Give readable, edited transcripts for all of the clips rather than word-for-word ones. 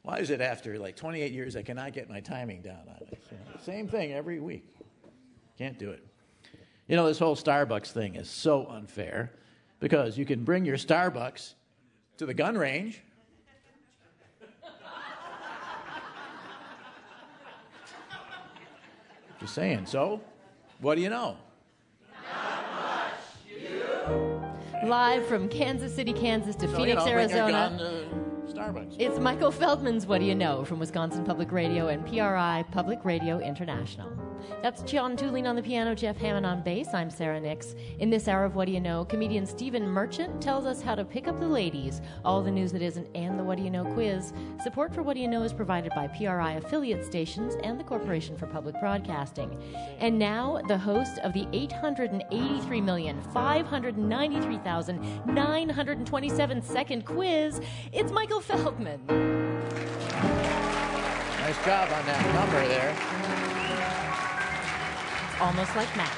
Why is it after like 28 years I cannot get my timing down on it? Same thing every week. Can't do it. You know, this whole Starbucks thing is so unfair because you can bring your Starbucks to the gun range. Just saying. So, what do you know? Live from Kansas City, Kansas to Phoenix, bring Arizona. your gun to Starbucks. It's Michael Feldman's What Do You Know from Wisconsin Public Radio and PRI Public Radio International. That's John Tooling on the piano, Jeff Hammond on bass. I'm Sarah Nix. In this hour of What Do You Know, comedian Stephen Merchant tells us how to pick up the ladies, all the news that isn't, and the What Do You Know quiz. Support for What Do You Know is provided by PRI affiliate stations and the Corporation for Public Broadcasting. And now, the host of the 883,593,927 second quiz, it's Michael Feldman. Nice job on that number there. Almost like math.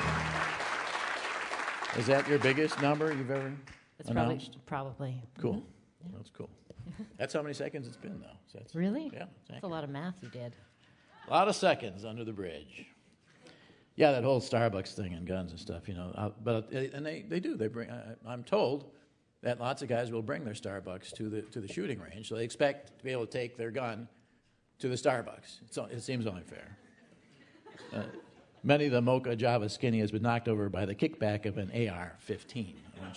Is that your biggest number you've ever announced? Probably. Cool. That's cool. That's how many seconds it's been, though. So Really? Yeah. That's a lot of math you did. A lot of seconds under the bridge. Yeah, that whole Starbucks thing and guns and stuff, you know. They do. They bring. I'm told that lots of guys will bring their Starbucks to the shooting range, so they expect to be able to take their gun to the Starbucks. It seems only fair. Many of the Mocha Java Skinny has been knocked over by the kickback of an AR-15.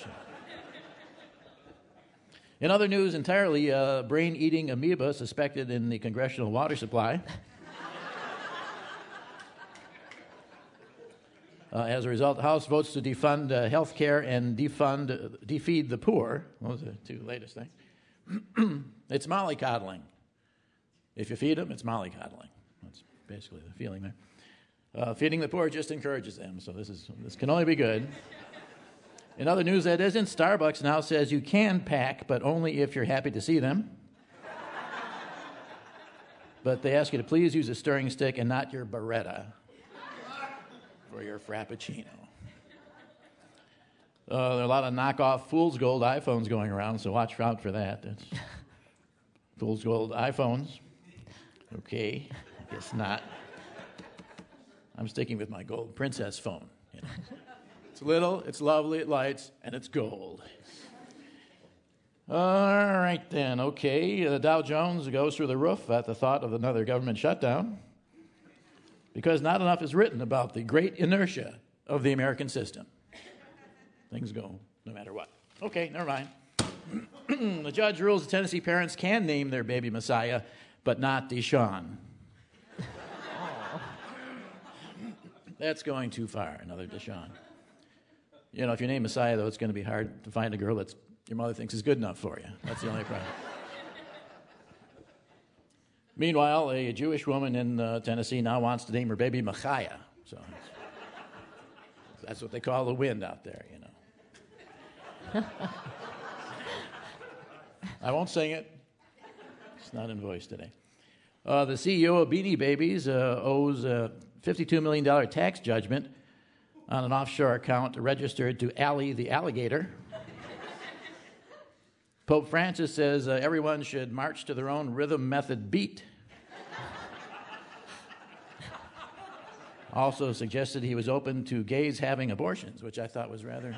In other news, entirely brain-eating amoeba suspected in the congressional water supply. As a result, the House votes to defund health care and defeed the poor. Those are the two latest things. It's mollycoddling. If you feed them, it's mollycoddling. That's basically the feeling there. Feeding the poor just encourages them, so this can only be good. In other news that isn't, Starbucks now says you can pack, but only if you're happy to see them. But they ask you to please use a stirring stick and not your Beretta for your Frappuccino. There are a lot of knockoff fool's gold iPhones going around, so watch out for that. That's fool's gold iPhones. Okay, I guess not. I'm sticking with my gold princess phone. You know. It's little, it's lovely, it lights, and it's gold. All right then, okay. The Dow Jones goes through the roof at the thought of another government shutdown because not enough is written about the great inertia of the American system. Things go no matter what. Okay, never mind. The judge rules the Tennessee parents can name their baby Messiah, but not Deshaun. That's going too far, another Deshaun. You know, if you name Messiah, though, it's going to be hard to find a girl that your mother thinks is good enough for you. That's the only problem. Meanwhile, a Jewish woman in Tennessee now wants to name her baby Machaiah. So that's what they call the wind out there, you know. I won't sing it. It's not in voice today. The CEO of Beanie Babies owes a $52 million tax judgment on an offshore account registered to Ally the alligator. Pope Francis says everyone should march to their own rhythm method beat. Also suggested he was open to gays having abortions, which I thought was rather...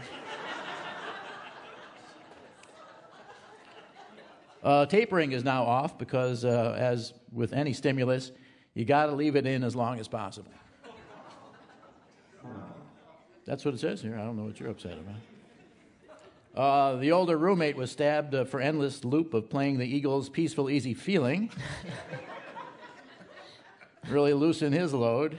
Tapering is now off because, as with any stimulus, you got to leave it in as long as possible. That's what it says here. I don't know what you're upset about. The older roommate was stabbed for endless loop of playing the Eagles' Peaceful Easy Feeling. Really loosen his load.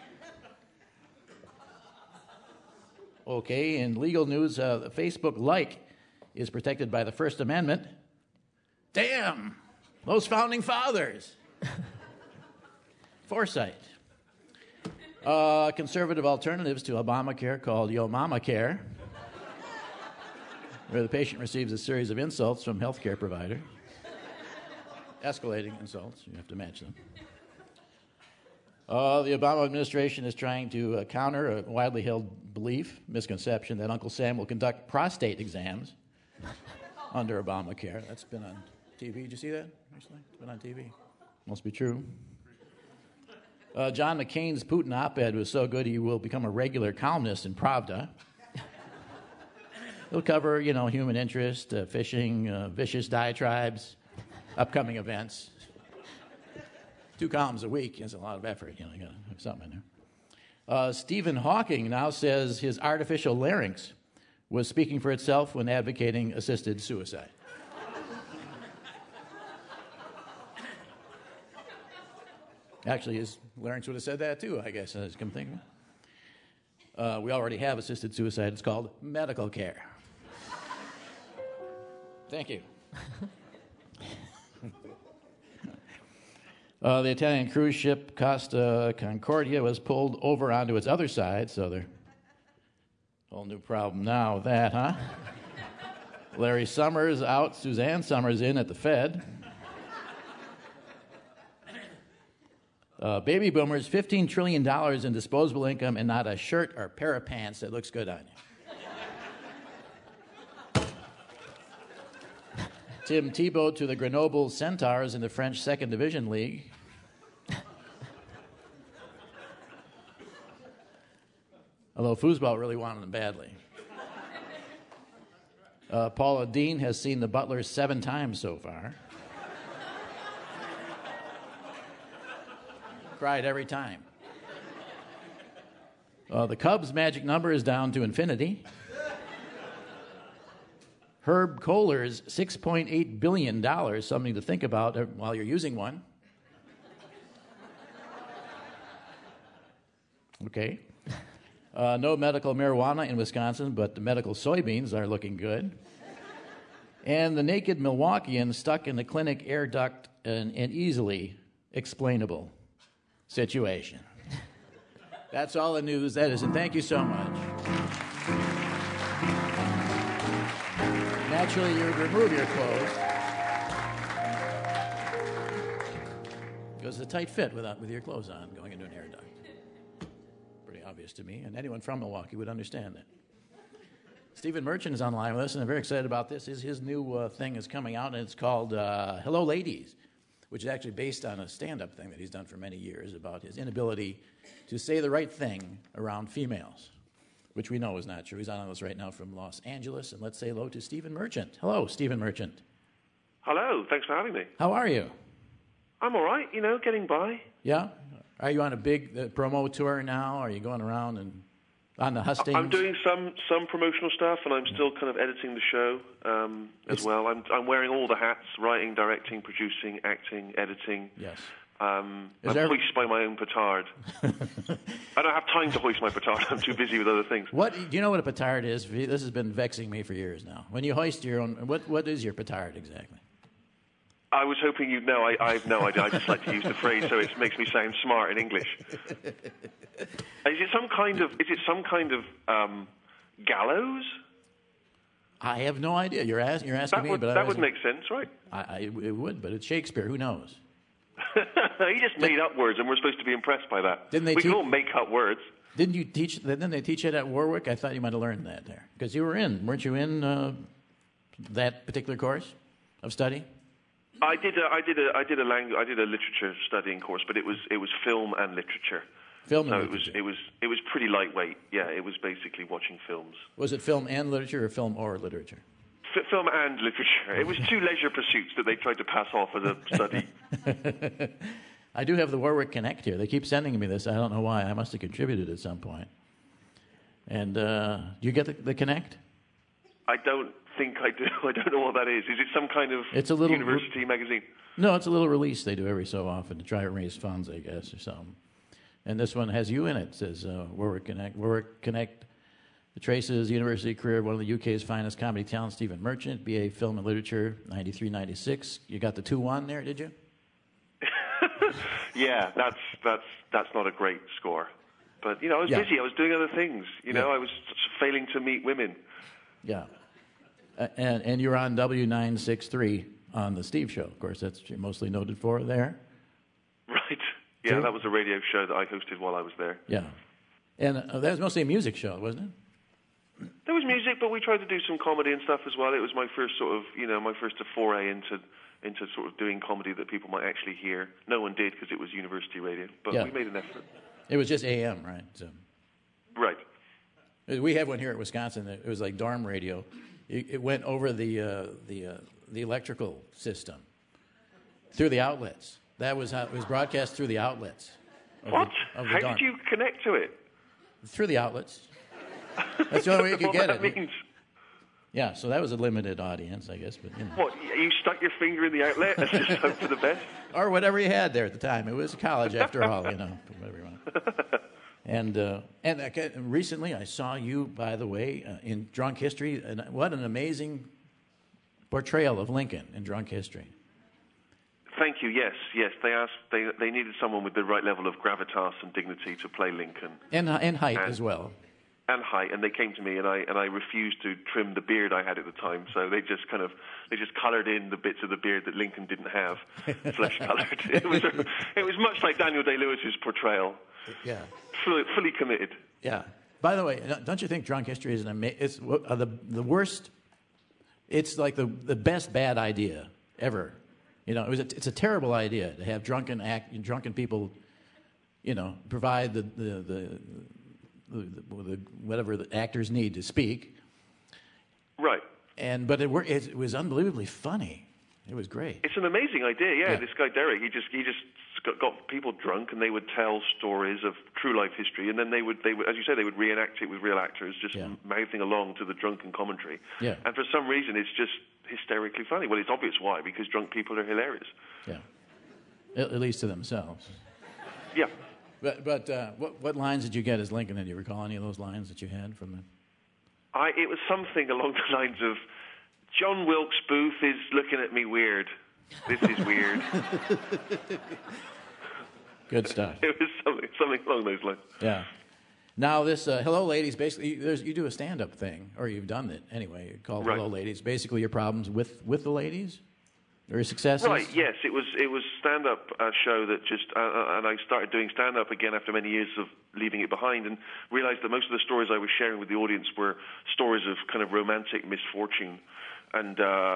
Okay, in legal news, Facebook like is protected by the First Amendment. Damn, those founding fathers. Foresight. Conservative alternatives to Obamacare called Yo Mama Care, where the patient receives a series of insults from healthcare provider. Escalating insults, you have to match them. The Obama administration is trying to counter a widely held misconception that Uncle Sam will conduct prostate exams under Obamacare. That's been on TV. Did you see that recently? It's been on TV. Must be true. John McCain's Putin op-ed was so good he will become a regular columnist in Pravda. He'll cover, human interest, fishing, vicious diatribes, upcoming events. 2 columns a week is a lot of effort. You got to have something in there. Stephen Hawking now says his artificial larynx was speaking for itself when advocating assisted suicide. Actually, his larynx would have said that too, I guess, as I come think of it. We already have assisted suicide. It's called medical care. Thank you. The Italian cruise ship Costa Concordia was pulled over onto its other side, so there's a whole new problem now with that, huh? Larry Summers out, Suzanne Summers in at the Fed. Baby boomers, $15 trillion in disposable income and not a shirt or pair of pants that looks good on you. Tim Tebow to the Grenoble Centaurs in the French 2nd Division League. Although foosball really wanted him badly. Paula Dean has seen the Butlers 7 times so far. Cried every time. The Cubs' magic number is down to infinity. Herb Kohler's $6.8 billion, something to think about while you're using one. Okay. No medical marijuana in Wisconsin, but the medical soybeans are looking good. And the naked Milwaukeean stuck in the clinic air duct an easily explainable situation. That's all the news that is, and thank you so much. Naturally, you would remove your clothes because it's a tight fit with your clothes on going into an air duct. Pretty obvious to me, and anyone from Milwaukee would understand that. Stephen Merchant is online with us, and I'm very excited about this. His new thing is coming out, and it's called Hello Ladies, which is actually based on a stand-up thing that he's done for many years about his inability to say the right thing around females, which we know is not true. He's on us right now from Los Angeles, and let's say hello to Stephen Merchant. Hello, Stephen Merchant. Hello, thanks for having me. How are you? I'm all right, getting by. Yeah? Are you on a big promo tour now? Are you going around and on the hustings? I'm doing some promotional stuff, and I'm still kind of editing the show as well. I'm wearing all the hats: writing, directing, producing, acting, editing. Yes. I'm hoist by my own petard. I don't have time to hoist my petard. I'm too busy with other things. Do you know what a petard is? This has been vexing me for years now. When you hoist your own, what is your petard exactly? I was hoping you'd know. I have no idea. I just like to use the phrase so it makes me sound smart in English. Is it some kind of gallows? I have no idea. You're asking me, but that would make sense, right? It would, but it's Shakespeare. Who knows? He just made up words, and we're supposed to be impressed by that. We can all make up words. Didn't they teach it at Warwick? I thought you might have learned that there, because weren't you in that particular course of study? I did a literature studying course, but it was film and literature. Film and literature. It was pretty lightweight. Yeah, it was basically watching films. Was it film and literature, or film or literature? Film and literature. It was 2 leisure pursuits that they tried to pass off as a study. I do have the Warwick Connect here. They keep sending me this. I don't know why. I must have contributed at some point. And do you get the Connect? I don't think I do. I don't know what that is. Is it some kind of university magazine? No, it's a little release they do every so often to try to raise funds, I guess, or something. And this one has you in it. It says Warwick Connect. Warwick Connect traces university career of one of the UK's finest comedy talents, Stephen Merchant, BA Film and Literature, 93-96. You got the 2-1 there, did you? Yeah, that's not a great score. But, I was busy. I was doing other things. I was failing to meet women. Yeah. And you're on W963 on the Steve Show. Of course, that's what you're mostly noted for there. Right. Yeah, that was a radio show that I hosted while I was there. Yeah. And that was mostly a music show, wasn't it? There was music, but we tried to do some comedy and stuff as well. It was my first sort of, my first foray into sort of doing comedy that people might actually hear. No one did because it was university radio, but we made an effort. It was just AM, right? So. Right. We have one here at Wisconsin. It was like dorm radio. It went over the electrical system through the outlets. That was how it was broadcast through the outlets. What? How did you connect to it? Through the outlets. That's the only way you could get that it. Means. Yeah, so that was a limited audience, I guess. But What? You stuck your finger in the outlet and just hoped for the best? Or whatever you had there at the time. It was college, after all, whatever you want. And recently I saw you, by the way, in Drunk History. And what an amazing portrayal of Lincoln in Drunk History. Thank you. Yes. They needed someone with the right level of gravitas and dignity to play Lincoln, And height as well. And height. And they came to me, and I refused to trim the beard I had at the time. So they just coloured in the bits of the beard that Lincoln didn't have, flesh coloured. It was much like Daniel Day-Lewis's portrayal. Yeah. Fully committed. Yeah. By the way, don't you think Drunk History is it's the worst? It's like the best bad idea ever. It's a terrible idea to have drunken people, provide the whatever the actors need to speak. Right. But it was unbelievably funny. It was great. It's an amazing idea. Yeah. This guy Derek, he just got people drunk, and they would tell stories of true life history, and then they would, as you say, they would reenact it with real actors, just mouthing along to the drunken commentary. Yeah. And for some reason, it's just hysterically funny. Well, it's obvious why, because drunk people are hilarious. Yeah. At least to themselves. Yeah. But what lines did you get as Lincoln? Did you recall any of those lines that you had from it? It was something along the lines of, John Wilkes Booth is looking at me weird. This is weird. Good stuff. It was something along those lines. Yeah. Now this Hello Ladies, basically, you do a stand-up thing, or you've done it anyway, called Hello Ladies. Basically, your problems with the ladies, or your successes. Right. Yes, it was stand-up show that just, and I started doing stand-up again after many years of leaving it behind, and realized that most of the stories I was sharing with the audience were stories of kind of romantic misfortune, and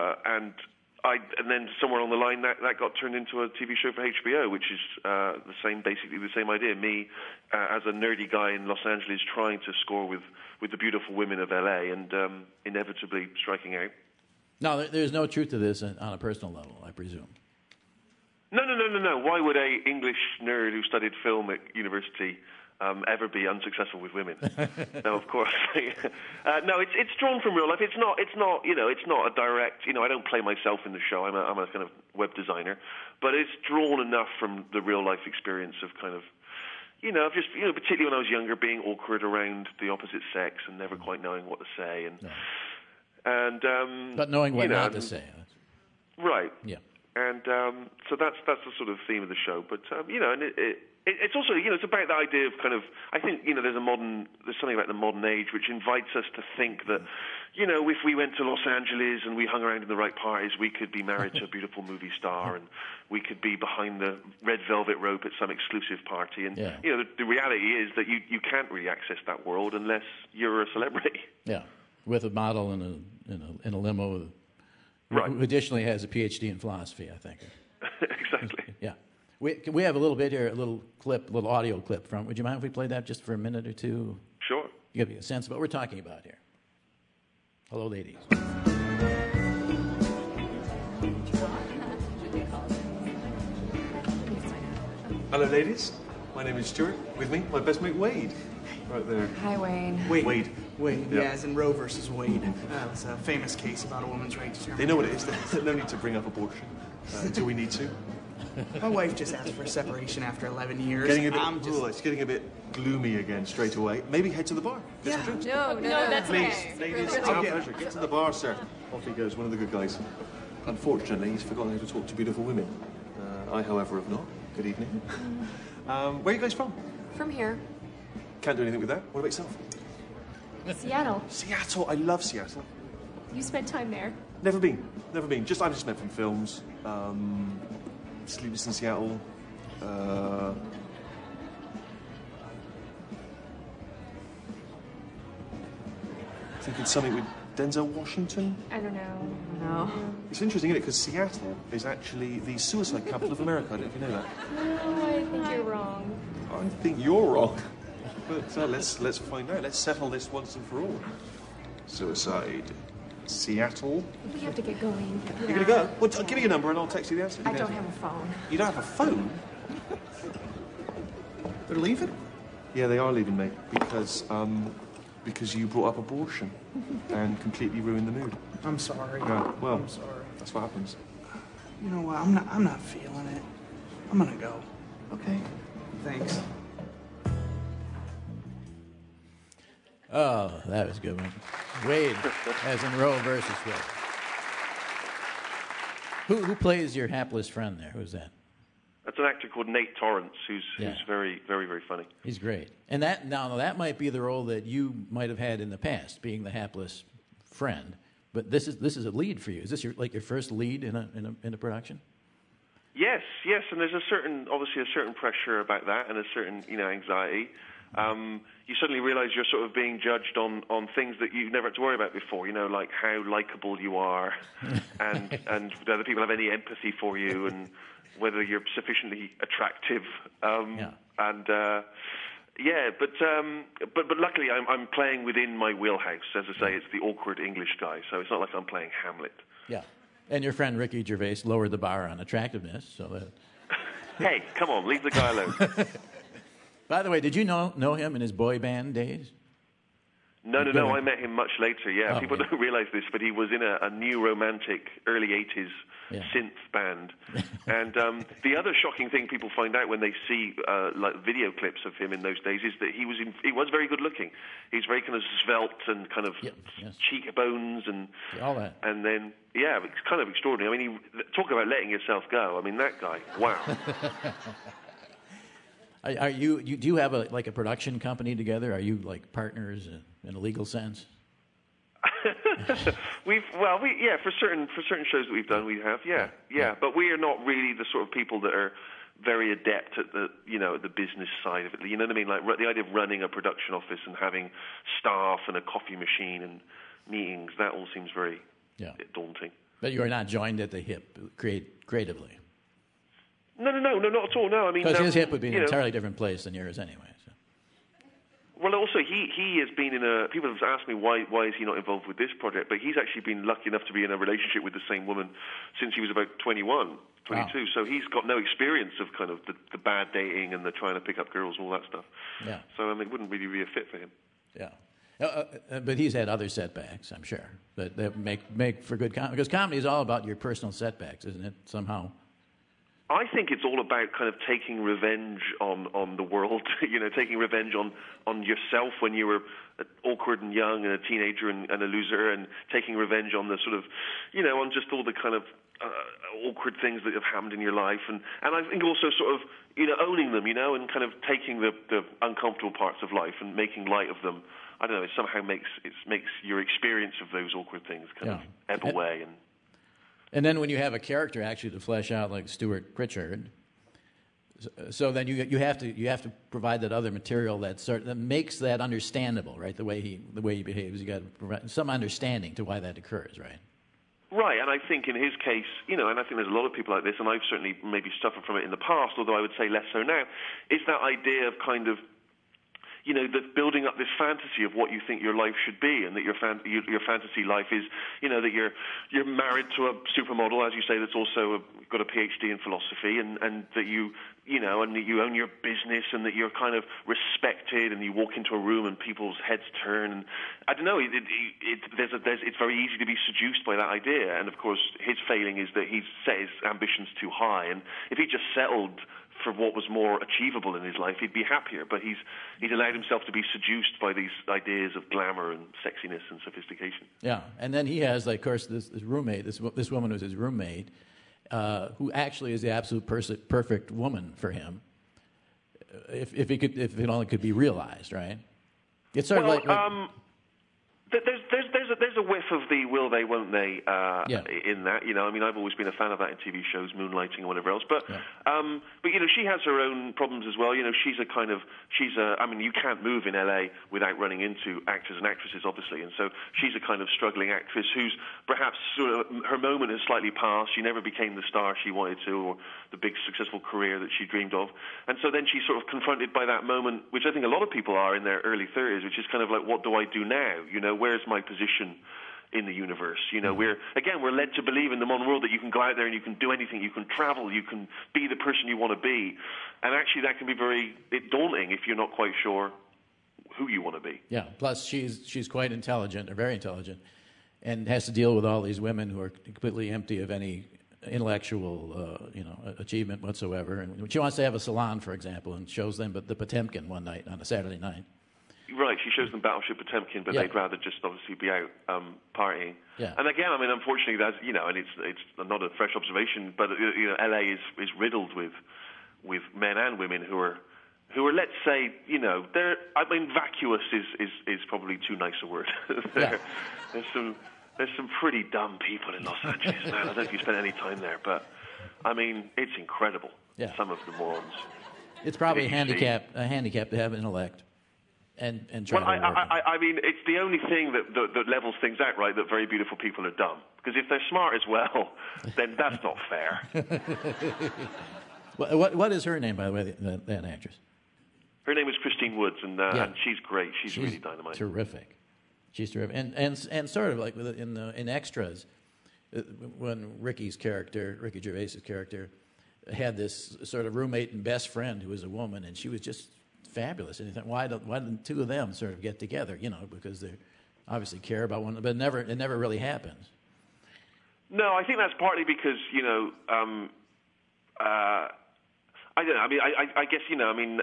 then somewhere along the line that got turned into a TV show for HBO, which is basically the same idea. Me as a nerdy guy in Los Angeles trying to score with the beautiful women of LA, and inevitably striking out. No, there's no truth to this on a personal level, I presume. No. Why would a English nerd who studied film at university ever be unsuccessful with women? No, of course. No, it's drawn from real life. It's not a direct. I don't play myself in the show. I'm a kind of web designer, but it's drawn enough from the real life experience of kind of, particularly when I was younger, being awkward around the opposite sex and never quite knowing what to say, but knowing what not to say. Right. Yeah. And so that's the sort of theme of the show. But and it's also it's about the idea of kind of, I think there's something about the modern age which invites us to think that if we went to Los Angeles and we hung around in the right parties, we could be married to a beautiful movie star, and we could be behind the red velvet rope at some exclusive party. And the reality is that you can't really access that world unless you're a celebrity. Yeah, with a model in a limo. Right. Who additionally has a PhD in philosophy, I think. Exactly. Yeah. We have a little bit here, a little audio clip from. Would you mind if we played that just for a minute or two? Sure. Give you a sense of what we're talking about here. Hello, ladies. Hello, ladies. My name is Stuart. With me, my best mate Wade. Right there. Hi, Wayne. Wade. Yeah, as in Roe versus Wade. It's a famous case about a woman's right to determine. They know what it is. There's no need to bring up abortion until we need to. My wife just asked for a separation after 11 years. It's getting a bit gloomy again straight away. Maybe head to the bar. Get some drinks. No, that's Please, okay. ladies, it's our pleasure. Get to the bar, sir. Off he goes, one of the good guys. Unfortunately, he's forgotten how to talk to beautiful women. I, however, have not. Good evening. Where are you guys from? From here. Can't do anything with that. What about yourself? Seattle. Seattle. I love Seattle. You spent time there. Never been. I've just met from films. Sleepless in Seattle. think it's something with Denzel Washington? I don't know. No. It's interesting, isn't it? Because Seattle is actually the suicide capital of America. I don't know if you know that. No, I think you're wrong. I think you're wrong. But let's find out. Let's settle this once and for all. Suicide. Seattle. We have to get going. You're going to go? Well, give me your number and I'll text you the answer. I don't have a phone. You don't have a phone? They're leaving? Yeah, they are leaving, mate, because you brought up abortion and completely ruined the mood. I'm sorry. Yeah, well, I'm sorry. that's what happens. You know what? I'm not feeling it. I'm gonna go. Okay. Thanks. Oh, that was a good one. Wade, as in Roe versus Wade. Who plays your hapless friend there? Who's that? That's an actor called Nate Torrance, who's Yeah. very, very, very funny. He's great. And that might be the role that you might have had in the past, being the hapless friend. But this is a lead for you. Is this your first lead in a production? Yes, and there's obviously a certain pressure about that, and a certain anxiety. You suddenly realize you're sort of being judged on things that you've never had to worry about before, like how likable you are, and whether people have any empathy for you, and whether you're sufficiently attractive. But luckily I'm playing within my wheelhouse. As I say, it's the awkward English guy, so it's not like I'm playing Hamlet. Yeah. And your friend Ricky Gervais lowered the bar on attractiveness, so that... Hey, come on, leave the guy alone. By the way, did you know him in his boy band days? No, I met him much later, yeah. People don't realize this, but he was in a new romantic early 80s synth band. And the other shocking thing people find out when they see like video clips of him in those days is that he was very good looking. He's very kind of svelte and kind of cheekbones and all that. And then, yeah, it's kind of extraordinary. I mean, talk about letting yourself go. I mean, that guy, wow. Do you have a production company together? Are you like partners in a legal sense? For certain shows that we've done, we have, yeah. But we are not really the sort of people that are very adept at the the business side of it. You know what I mean? Like the idea of running a production office and having staff and a coffee machine and meetings, that all seems very daunting. But you are not joined at the hip creatively. No, not at all. No, I mean, because his hip would be in an entirely different place than yours anyway. So. Well, also he has been in a. People have asked me why is he not involved with this project, but he's actually been lucky enough to be in a relationship with the same woman since he was about 21, 22. Wow. So he's got no experience of kind of the bad dating and the trying to pick up girls and all that stuff. Yeah. So it wouldn't really be a fit for him. Yeah. But he's had other setbacks, I'm sure, that make for good comedy. Because comedy is all about your personal setbacks, isn't it? Somehow. I think it's all about kind of taking revenge on the world, taking revenge on yourself when you were awkward and young and a teenager and a loser, and taking revenge on the sort of, on just all the kind of awkward things that have happened in your life. And I think also sort of, owning them, and kind of taking the uncomfortable parts of life and making light of them. I don't know, it somehow makes your experience of those awkward things kind of ebb away. And then when you have a character actually to flesh out like Stuart Pritchard, so then you have to provide that other material that makes that understandable, right? The way he behaves, you got to provide some understanding to why that occurs, right? Right, and I think in his case, and I think there's a lot of people like this, and I've certainly maybe suffered from it in the past, although I would say less so now, is that idea of kind of that building up this fantasy of what you think your life should be, and that your fantasy life is, that you're married to a supermodel, as you say, that's also got a PhD in philosophy, and that you own your business, and that you're kind of respected, and you walk into a room and people's heads turn. And I don't know. It's very easy to be seduced by that idea, and of course, his failing is that he's set his ambitions too high, and if he just settled for what was more achievable in his life, he'd be happier. But he's allowed himself to be seduced by these ideas of glamour and sexiness and sophistication. Yeah, and then he has, of course, this roommate, this woman who's his roommate, who actually is the absolute perfect woman for him, if it only could be realized, right? It's sort of like There's a whiff of the will they, won't they in that. You know, I mean, I've always been a fan of that in TV shows, moonlighting and whatever else. But you know, she has her own problems as well. You know, I mean, you can't move in LA without running into actors and actresses, obviously. And so she's a kind of struggling actress who's perhaps sort of, her moment has slightly passed. She never became the star she wanted to, or the big successful career that she dreamed of. And so then she's sort of confronted by that moment, which I think a lot of people are in their early 30s, which is kind of like, what do I do now? You know, where's my position in the universe? You know, we're led to believe in the modern world that you can go out there and you can do anything, you can travel, you can be the person you want to be. And actually that can be very daunting if you're not quite sure who you want to be. Yeah, plus she's quite intelligent, or very intelligent, and has to deal with all these women who are completely empty of any intellectual achievement whatsoever. And she wants to have a salon, for example, and shows them the Potemkin one night on a Saturday night. Right, she shows them Battleship Potemkin, but they'd rather just obviously be out partying. Yeah. And again, I mean, unfortunately, that's, you know, and it's not a fresh observation, but you know, LA is riddled with men and women who are, let's say, you know, vacuous is probably too nice a word. There's some pretty dumb people in Los Angeles, man. I don't know if you spent any time there, but I mean, it's incredible. Yeah. Some of the morons. It's probably a handicap to have intellect. And try to work I mean, it's the only thing that levels things out, right? That very beautiful people are dumb. Because if they're smart as well, then that's not fair. What is her name, by the way, that actress? Her name is Christine Woods, and she's great. She's really dynamite. Terrific. She's terrific. And sort of like in Extras, when Ricky Gervais's character, had this sort of roommate and best friend who was a woman, and she was just fabulous. And you think, why didn't two of them sort of get together? You know, because they obviously care about one, but it never really happens. No, I think that's partly because, you know, I don't know. I mean, I guess, you know, I mean,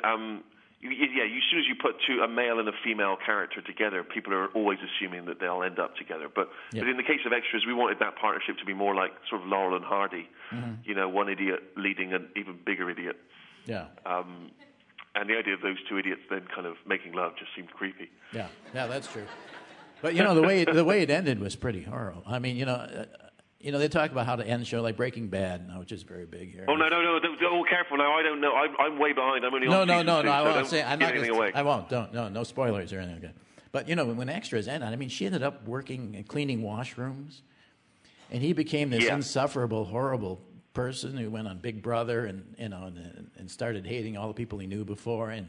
as soon as you put a male and a female character together, people are always assuming that they'll end up together. But in the case of Extras, we wanted that partnership to be more like sort of Laurel and Hardy. Mm-hmm. You know, one idiot leading an even bigger idiot. Yeah. And the idea of those two idiots then kind of making love just seemed creepy. Yeah, that's true. But you know, the way it ended was pretty horrible. I mean, you know, they talk about how to end a show like Breaking Bad now, which is very big here. Oh no! Oh, careful now. I don't know. I'm way behind. I'm only on season 2, I won't say. I'm not anything away. I won't. No spoilers or anything. Okay. But you know, when Extras ended, I mean, she ended up working and cleaning washrooms, and he became this insufferable, horrible person who went on Big Brother and started hating all the people he knew before. And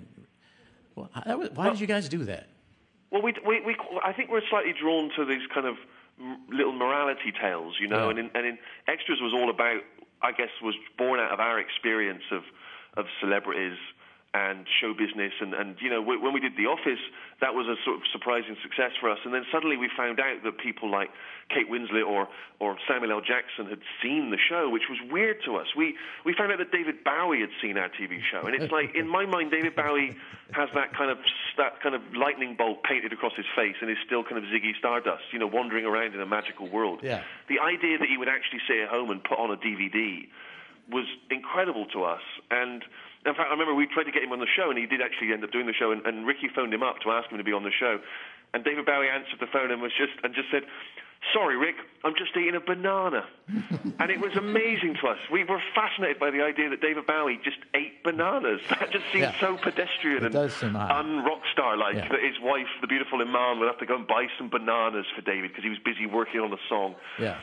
why did you guys do that? Well, I think we're slightly drawn to these kind of little morality tales, you know. Yeah. And in Extras was all about, I guess, was born out of our experience of celebrities and show business, and you know, when we did The Office, that was a sort of surprising success for us. And then suddenly we found out that people like Kate Winslet or Samuel L. Jackson had seen the show, which was weird to us. We found out that David Bowie had seen our TV show, and it's like, in my mind, David Bowie has that kind of lightning bolt painted across his face, and is still kind of Ziggy Stardust, you know, wandering around in a magical world. Yeah. The idea that he would actually stay at home and put on a DVD was incredible to us. And in fact, I remember we tried to get him on the show, and he did actually end up doing the show, and Ricky phoned him up to ask him to be on the show. And David Bowie answered the phone and just said, "Sorry, Rick, I'm just eating a banana." And it was amazing to us. We were fascinated by the idea that David Bowie just ate bananas. That just seemed so pedestrian and un-rock star-like that his wife, the beautiful Iman, would have to go and buy some bananas for David because he was busy working on the song. Yeah.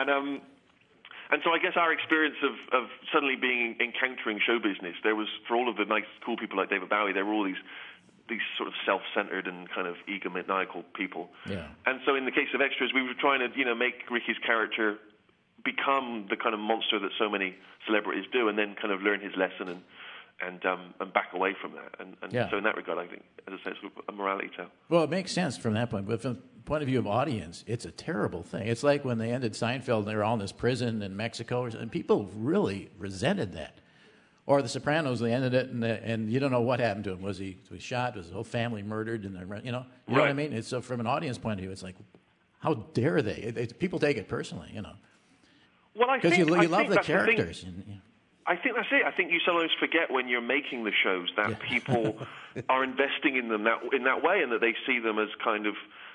And so I guess our experience of suddenly encountering show business, there was, for all of the nice, cool people like David Bowie, there were all these sort of self-centered and kind of egomaniacal people. Yeah. And so in the case of Extras, we were trying to, you know, make Ricky's character become the kind of monster that so many celebrities do, and then kind of learn his lesson and back away from that. And so in that regard, I think, as I say, it's a morality tale. Well, it makes sense from that point, but from the point of view of audience, it's a terrible thing. It's like when they ended Seinfeld and they were all in this prison in Mexico, and people really resented that. Or The Sopranos, they ended it, and you don't know what happened to him. Was he shot? Was his whole family murdered? And you know what I mean? So from an audience point of view, it's like, how dare they? People take it personally, you know. Well, because you love the characters. I think that's it. I think you sometimes forget when you're making the shows that people are investing in them in that way, and that they see them as kind of,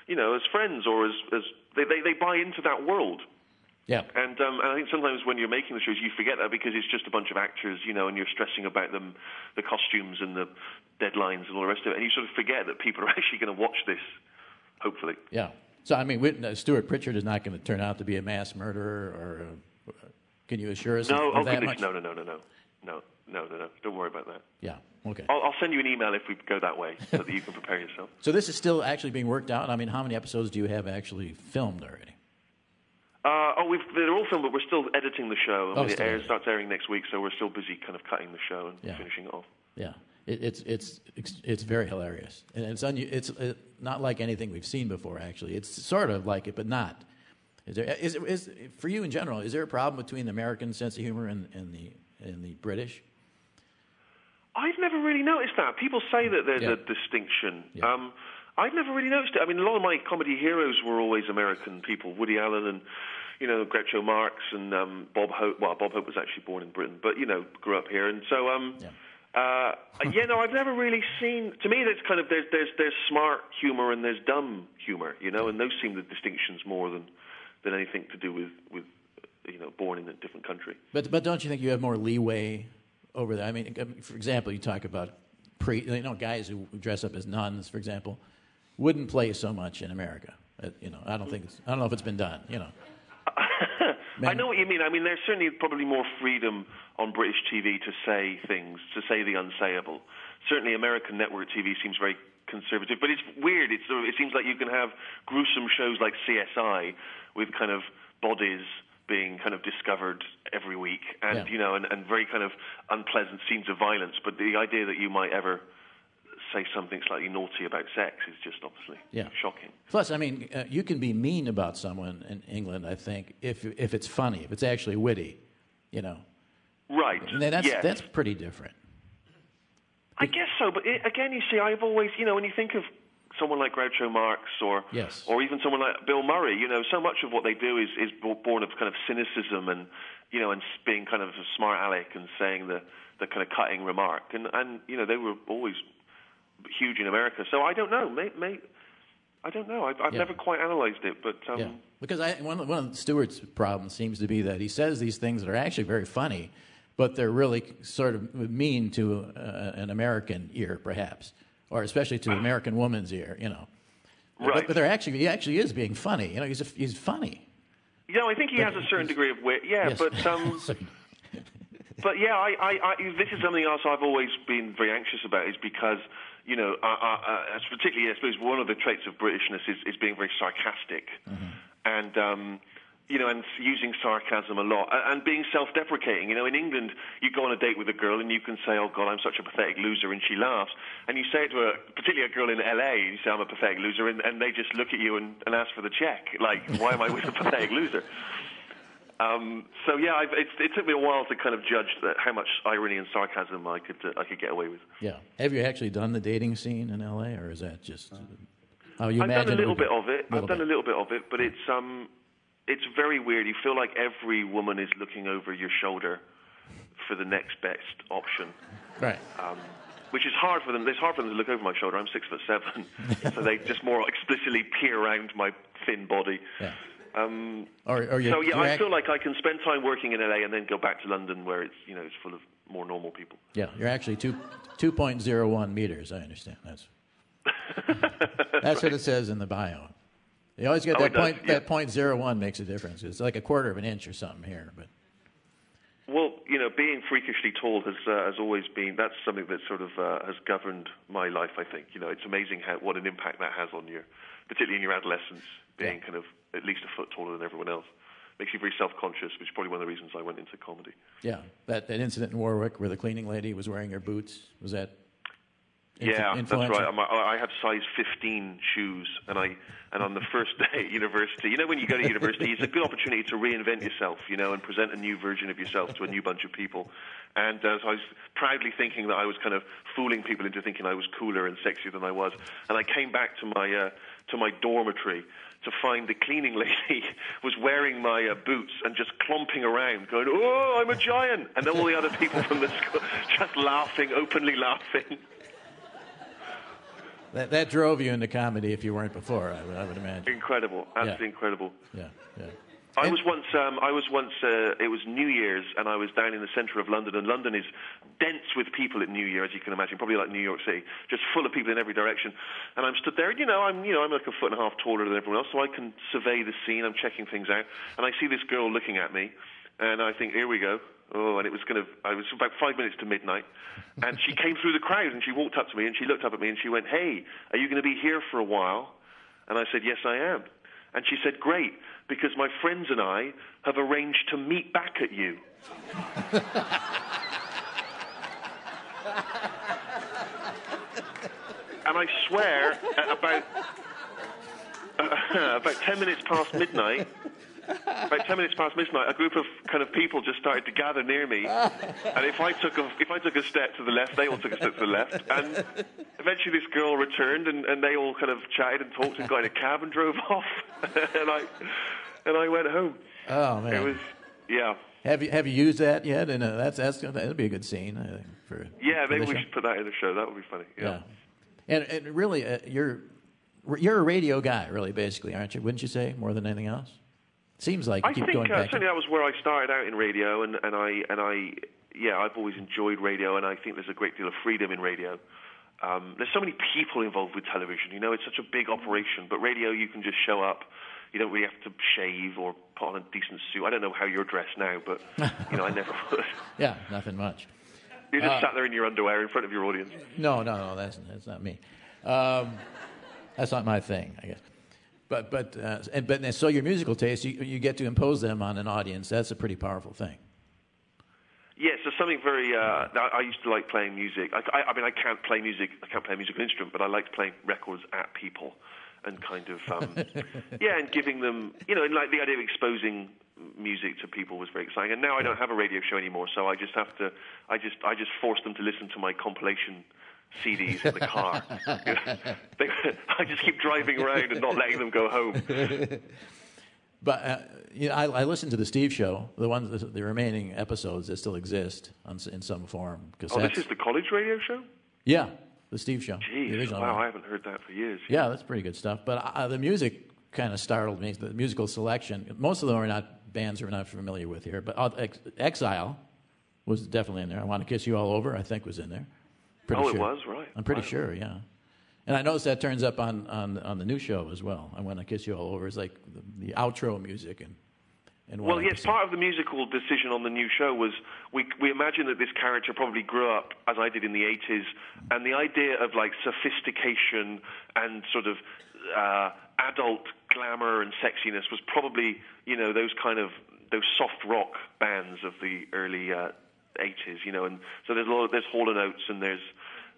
as friends or as they buy into that world. Yeah. And I think sometimes when you're making the shows, you forget that because it's just a bunch of actors, and you're stressing about them, the costumes and the deadlines and all the rest of it, and you sort of forget that people are actually going to watch this, hopefully. Yeah. So, I mean, Stuart Pritchard is not going to turn out to be a mass murderer, or can you assure us No, of that goodness, much? No. Don't worry about that. Yeah, okay. I'll send you an email if we go that way so that you can prepare yourself. So this is still actually being worked out? I mean, how many episodes do you have actually filmed already? They're all filmed, but we're still editing the show. I mean, it starts airing next week, so we're still busy kind of cutting the show and finishing it off. Yeah, it's very hilarious, and it's not like anything we've seen before. Actually, it's sort of like it, but not. Is for you in general? Is there a problem between the American sense of humor and the British? I've never really noticed that. People say that there's a distinction. Yeah. I've never really noticed it. I mean, a lot of my comedy heroes were always American people. Woody Allen and, Groucho Marx and Bob Hope. Well, Bob Hope was actually born in Britain, but, grew up here. And so, I've never really seen... To me, there's kind of... There's smart humor and there's dumb humor, and those seem the distinctions more than anything to do with born in a different country. But don't you think you have more leeway over that? I mean, for example, you talk about guys who dress up as nuns, for example, wouldn't play so much in America. I don't know if it's been done. I know what you mean. I mean, there's certainly probably more freedom on British TV to say things, to say the unsayable. Certainly, American network TV seems very conservative, but it's weird. It seems like you can have gruesome shows like CSI with kind of bodies being kind of discovered every week, and and very kind of unpleasant scenes of violence. But the idea that you might ever say something slightly naughty about sex is just obviously shocking. Plus, I mean, you can be mean about someone in England, I think, if it's funny, if it's actually witty, Right. And that's pretty different. I guess so, but again, you see, I've always, when you think of someone like Groucho Marx or even someone like Bill Murray, so much of what they do is born of kind of cynicism and being kind of a smart aleck and saying the kind of cutting remark, and they were always huge in America. So I don't know, I don't know. I've never quite analyzed it, but because one of Stewart's problems seems to be that he says these things that are actually very funny, but they're really sort of mean to an American ear, perhaps, or especially to an American woman's ear, Right. But he actually is being funny. He's funny. I think he has a certain degree of wit. Yeah, yes. but but yeah, I this is something else I've always been very anxious about, is because particularly I suppose one of the traits of Britishness is being very sarcastic, and and using sarcasm a lot, and being self-deprecating. In England, you go on a date with a girl and you can say, "Oh God, I'm such a pathetic loser," and she laughs. And you say it to particularly a girl in LA, you say, "I'm a pathetic loser," and they just look at you and ask for the check. Like, why am I with a pathetic loser? It took me a while to kind of judge how much irony and sarcasm I could get away with. Yeah. Have you actually done the dating scene in LA, or is that just how you imagine? I've done a little bit of it. I've done a little bit of it, but it's very weird. You feel like every woman is looking over your shoulder for the next best option. Right. Which is hard for them. It's hard for them to look over my shoulder. I'm 6'7", so they just more explicitly peer around my thin body. Yeah. I feel like I can spend time working in LA and then go back to London, where it's it's full of more normal people. Yeah, you're actually 2.01 meters. I understand. That's what it says in the bio. You always get that point. Yeah. That 0.01 makes a difference. It's like a quarter of an inch or something here, but. Well, being freakishly tall has always been, that's something that sort of has governed my life, I think. It's amazing what an impact that has on you, particularly in your adolescence, being kind of at least a foot taller than everyone else. Makes you very self-conscious, which is probably one of the reasons I went into comedy. Yeah, that incident in Warwick where the cleaning lady was wearing her boots, was that that's right. I had size 15 shoes, and on the first day at university, when you go to university, it's a good opportunity to reinvent yourself, and present a new version of yourself to a new bunch of people. And so I was proudly thinking that I was kind of fooling people into thinking I was cooler and sexier than I was. And I came back to my dormitory to find the cleaning lady was wearing my boots and just clomping around, going, "Oh, I'm a giant!" And then all the other people from the school just laughing, openly laughing. That drove you into comedy if you weren't before, I would imagine. Incredible, absolutely incredible. Yeah, yeah. I was once. It was New Year's, and I was down in the centre of London, and London is dense with people at New Year, as you can imagine, probably like New York City, just full of people in every direction. And I'm stood there, and I'm like a foot and a half taller than everyone else, so I can survey the scene. I'm checking things out, and I see this girl looking at me, and I think, here we go. Oh, and it was I was about 5 minutes to midnight, and she came through the crowd, and she walked up to me, and she looked up at me, and she went, "Hey, are you going to be here for a while?" And I said, "Yes, I am." And she said, "Great, because my friends and I have arranged to meet back at you." And I swear, at about 10 minutes past midnight, a group of kind of people just started to gather near me, and if I took a step to the left, they all took a step to the left, and eventually this girl returned, and they all kind of chatted and talked and got in a cab and drove off, and I went home. Oh man! It was, yeah. Have you used that yet? And that'd be a good scene, I think, for. Maybe we should put that in the show. That would be funny. Yeah. And really, you're a radio guy, really, basically, aren't you? Wouldn't you say more than anything else? Seems like you keep going back. Certainly that was where I started out in radio, and I've always enjoyed radio, and I think there's a great deal of freedom in radio. There's so many people involved with television. It's such a big operation, but radio, you can just show up. You don't really have to shave or put on a decent suit. I don't know how you're dressed now, but I never would. Yeah, nothing much. You just sat there in your underwear in front of your audience. No, that's not me. That's not my thing, I guess. But so your musical taste, you get to impose them on an audience. That's a pretty powerful thing. Yes, there's something very. I used to like playing music. I mean, I can't play music. I can't play a musical instrument, but I liked playing records at people, and kind of and giving them, and like the idea of exposing music to people was very exciting. And now I don't have a radio show anymore, so I just have to. I just force them to listen to my compilation CDs in the car. I just keep driving around and not letting them go home. But I listened to the Steve Show, the remaining episodes that still exist in some form. This is the college radio show? Yeah, the Steve Show. Jeez, wow, I haven't heard that for years. Yeah, that's pretty good stuff. But the music kind of startled me. The musical selection. Most of them are not bands we're not familiar with here. But Exile was definitely in there. I Want to Kiss You All Over, I think, was in there. Pretty sure. It was, right. I'm pretty sure, yeah. And I noticed that turns up on the new show as well. I Want to Kiss You All Over is like the outro music. Well, yes, part of the musical decision on the new show was we imagined that this character probably grew up, as I did in the 80s, and the idea of like sophistication and sort of adult glamour and sexiness was probably, those soft rock bands of the early 80s, and so there's Hall & Oates and there's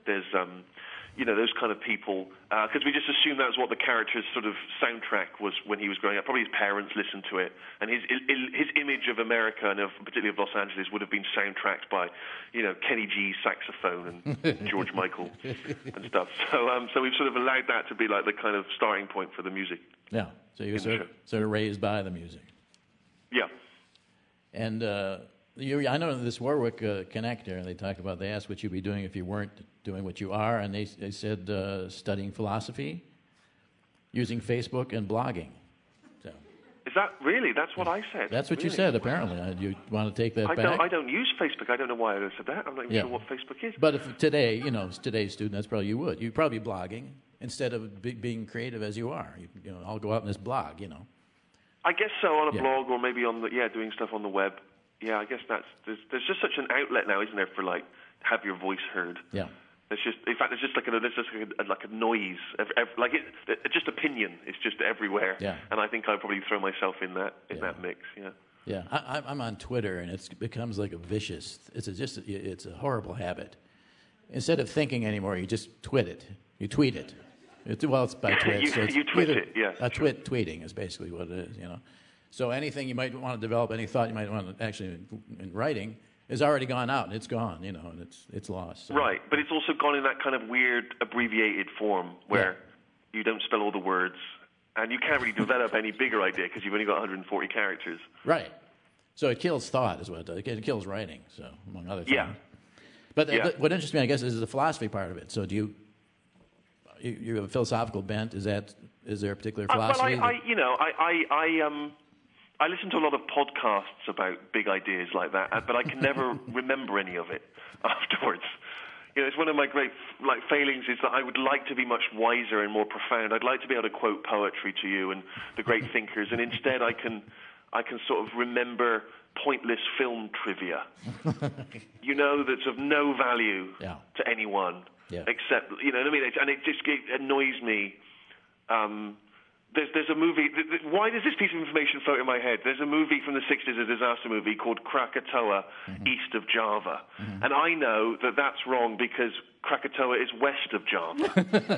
those kind of people, because we just assumed that was what the character's sort of soundtrack was when he was growing up. Probably his parents listened to it, and his image of America and particularly of Los Angeles would have been soundtracked by, Kenny G's saxophone and George Michael and stuff. So we've sort of allowed that to be like the kind of starting point for the music. Yeah. So you were sort of raised by the music. Yeah. And I know this Warwick Connector, they asked what you'd be doing if you weren't doing what you are, and they said studying philosophy, using Facebook and blogging. So. Is that really? That's what I said. That's what you said, apparently. You want to take that back? I don't use Facebook. I don't know why I said that. I'm not even sure what Facebook is. But if today, today's student, that's probably you would. You'd probably be blogging instead of being creative as you are. I'll go out in this blog, I guess so, on a blog or maybe on doing stuff on the web. Yeah, I guess there's just such an outlet now, isn't there, for like have your voice heard. Yeah. There's just like a noise, it's just opinion. It's just everywhere. Yeah. And I think I'd probably throw myself in that mix. Yeah. Yeah. I'm on Twitter, and it becomes like a vicious. It's a horrible habit. Instead of thinking anymore, you just tweet it. You tweet it. It's by Twit. you tweet it. Yeah. Tweeting is basically what it is. So anything you might want to develop, any thought you might want to actually in writing, has already gone out, and it's gone, and it's lost. So. Right, but it's also gone in that kind of weird abbreviated form where you don't spell all the words, and you can't really develop any bigger idea because you've only got 140 characters. Right. So it kills thought, is what it does. It kills writing, so among other things. Yeah. But what interests me, I guess, is the philosophy part of it. So do you you have a philosophical bent. Is there a particular philosophy? I listen to a lot of podcasts about big ideas like that, but I can never remember any of it afterwards. It's one of my great failings is that I would like to be much wiser and more profound. I'd like to be able to quote poetry to you and the great thinkers, and instead I can sort of remember pointless film trivia, that's of no value to anyone except, you know what I mean? And it annoys me. There's a movie. Why does this piece of information float in my head? There's a movie from the 60s, a disaster movie called Krakatoa, east of Java. And I know that that's wrong because Krakatoa is west of Java.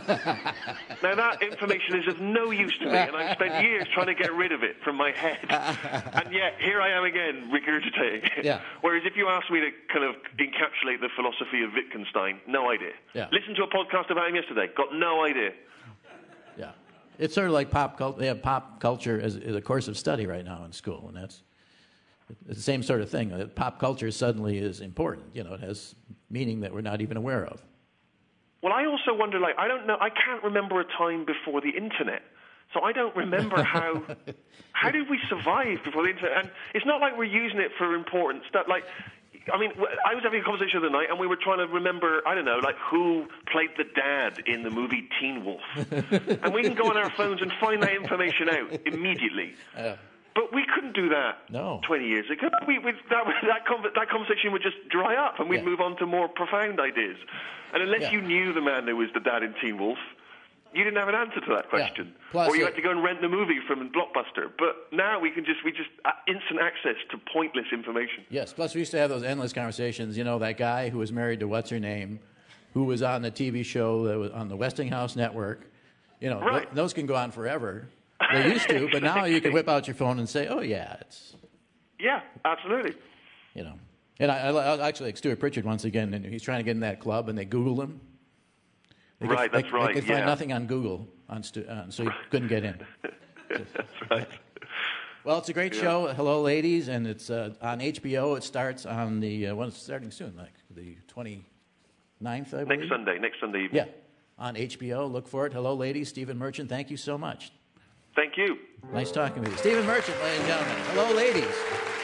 Now, that information is of no use to me, and I've spent years trying to get rid of it from my head. And yet, here I am again, regurgitating it. Yeah. Whereas if you asked me to kind of encapsulate the philosophy of Wittgenstein, no idea. Yeah. Listen to a podcast about him yesterday, got no idea. Yeah. It's sort of like pop culture. They have pop culture as a course of study right now in school, and it's the same sort of thing. Pop culture suddenly is important. It has meaning that we're not even aware of. Well, I also wonder, I don't know, I can't remember a time before the internet, so I don't remember how did we survive before the internet? And it's not like we're using it for important stuff. I was having a conversation the other night, and we were trying to remember, who played the dad in the movie Teen Wolf. And we can go on our phones and find that information out immediately. But we couldn't do that 20 years ago. That conversation would just dry up, and we'd move on to more profound ideas. And unless you knew the man who was the dad in Teen Wolf, you didn't have an answer to that question. Yeah. Plus, or you had to go and rent the movie from Blockbuster. But now we just instant access to pointless information. Yes, plus we used to have those endless conversations. That guy who was married to what's-her-name, who was on the TV show that was on the Westinghouse Network. Right. Those can go on forever. They used to, but now you can whip out your phone and say, oh, yeah, it's... Yeah, absolutely. And I actually, like Stuart Pritchard once again, and he's trying to get in that club, and they Googled him. They could find nothing on Google, so he couldn't get in. That's right. Well, it's a great show, Hello Ladies, and it's on HBO. It starts on the, it's starting soon, the 29th, I believe? Next Sunday evening. Yeah, on HBO. Look for it. Hello Ladies. Stephen Merchant, thank you so much. Thank you. Nice talking with you. Stephen Merchant, ladies and gentlemen. Hello Ladies.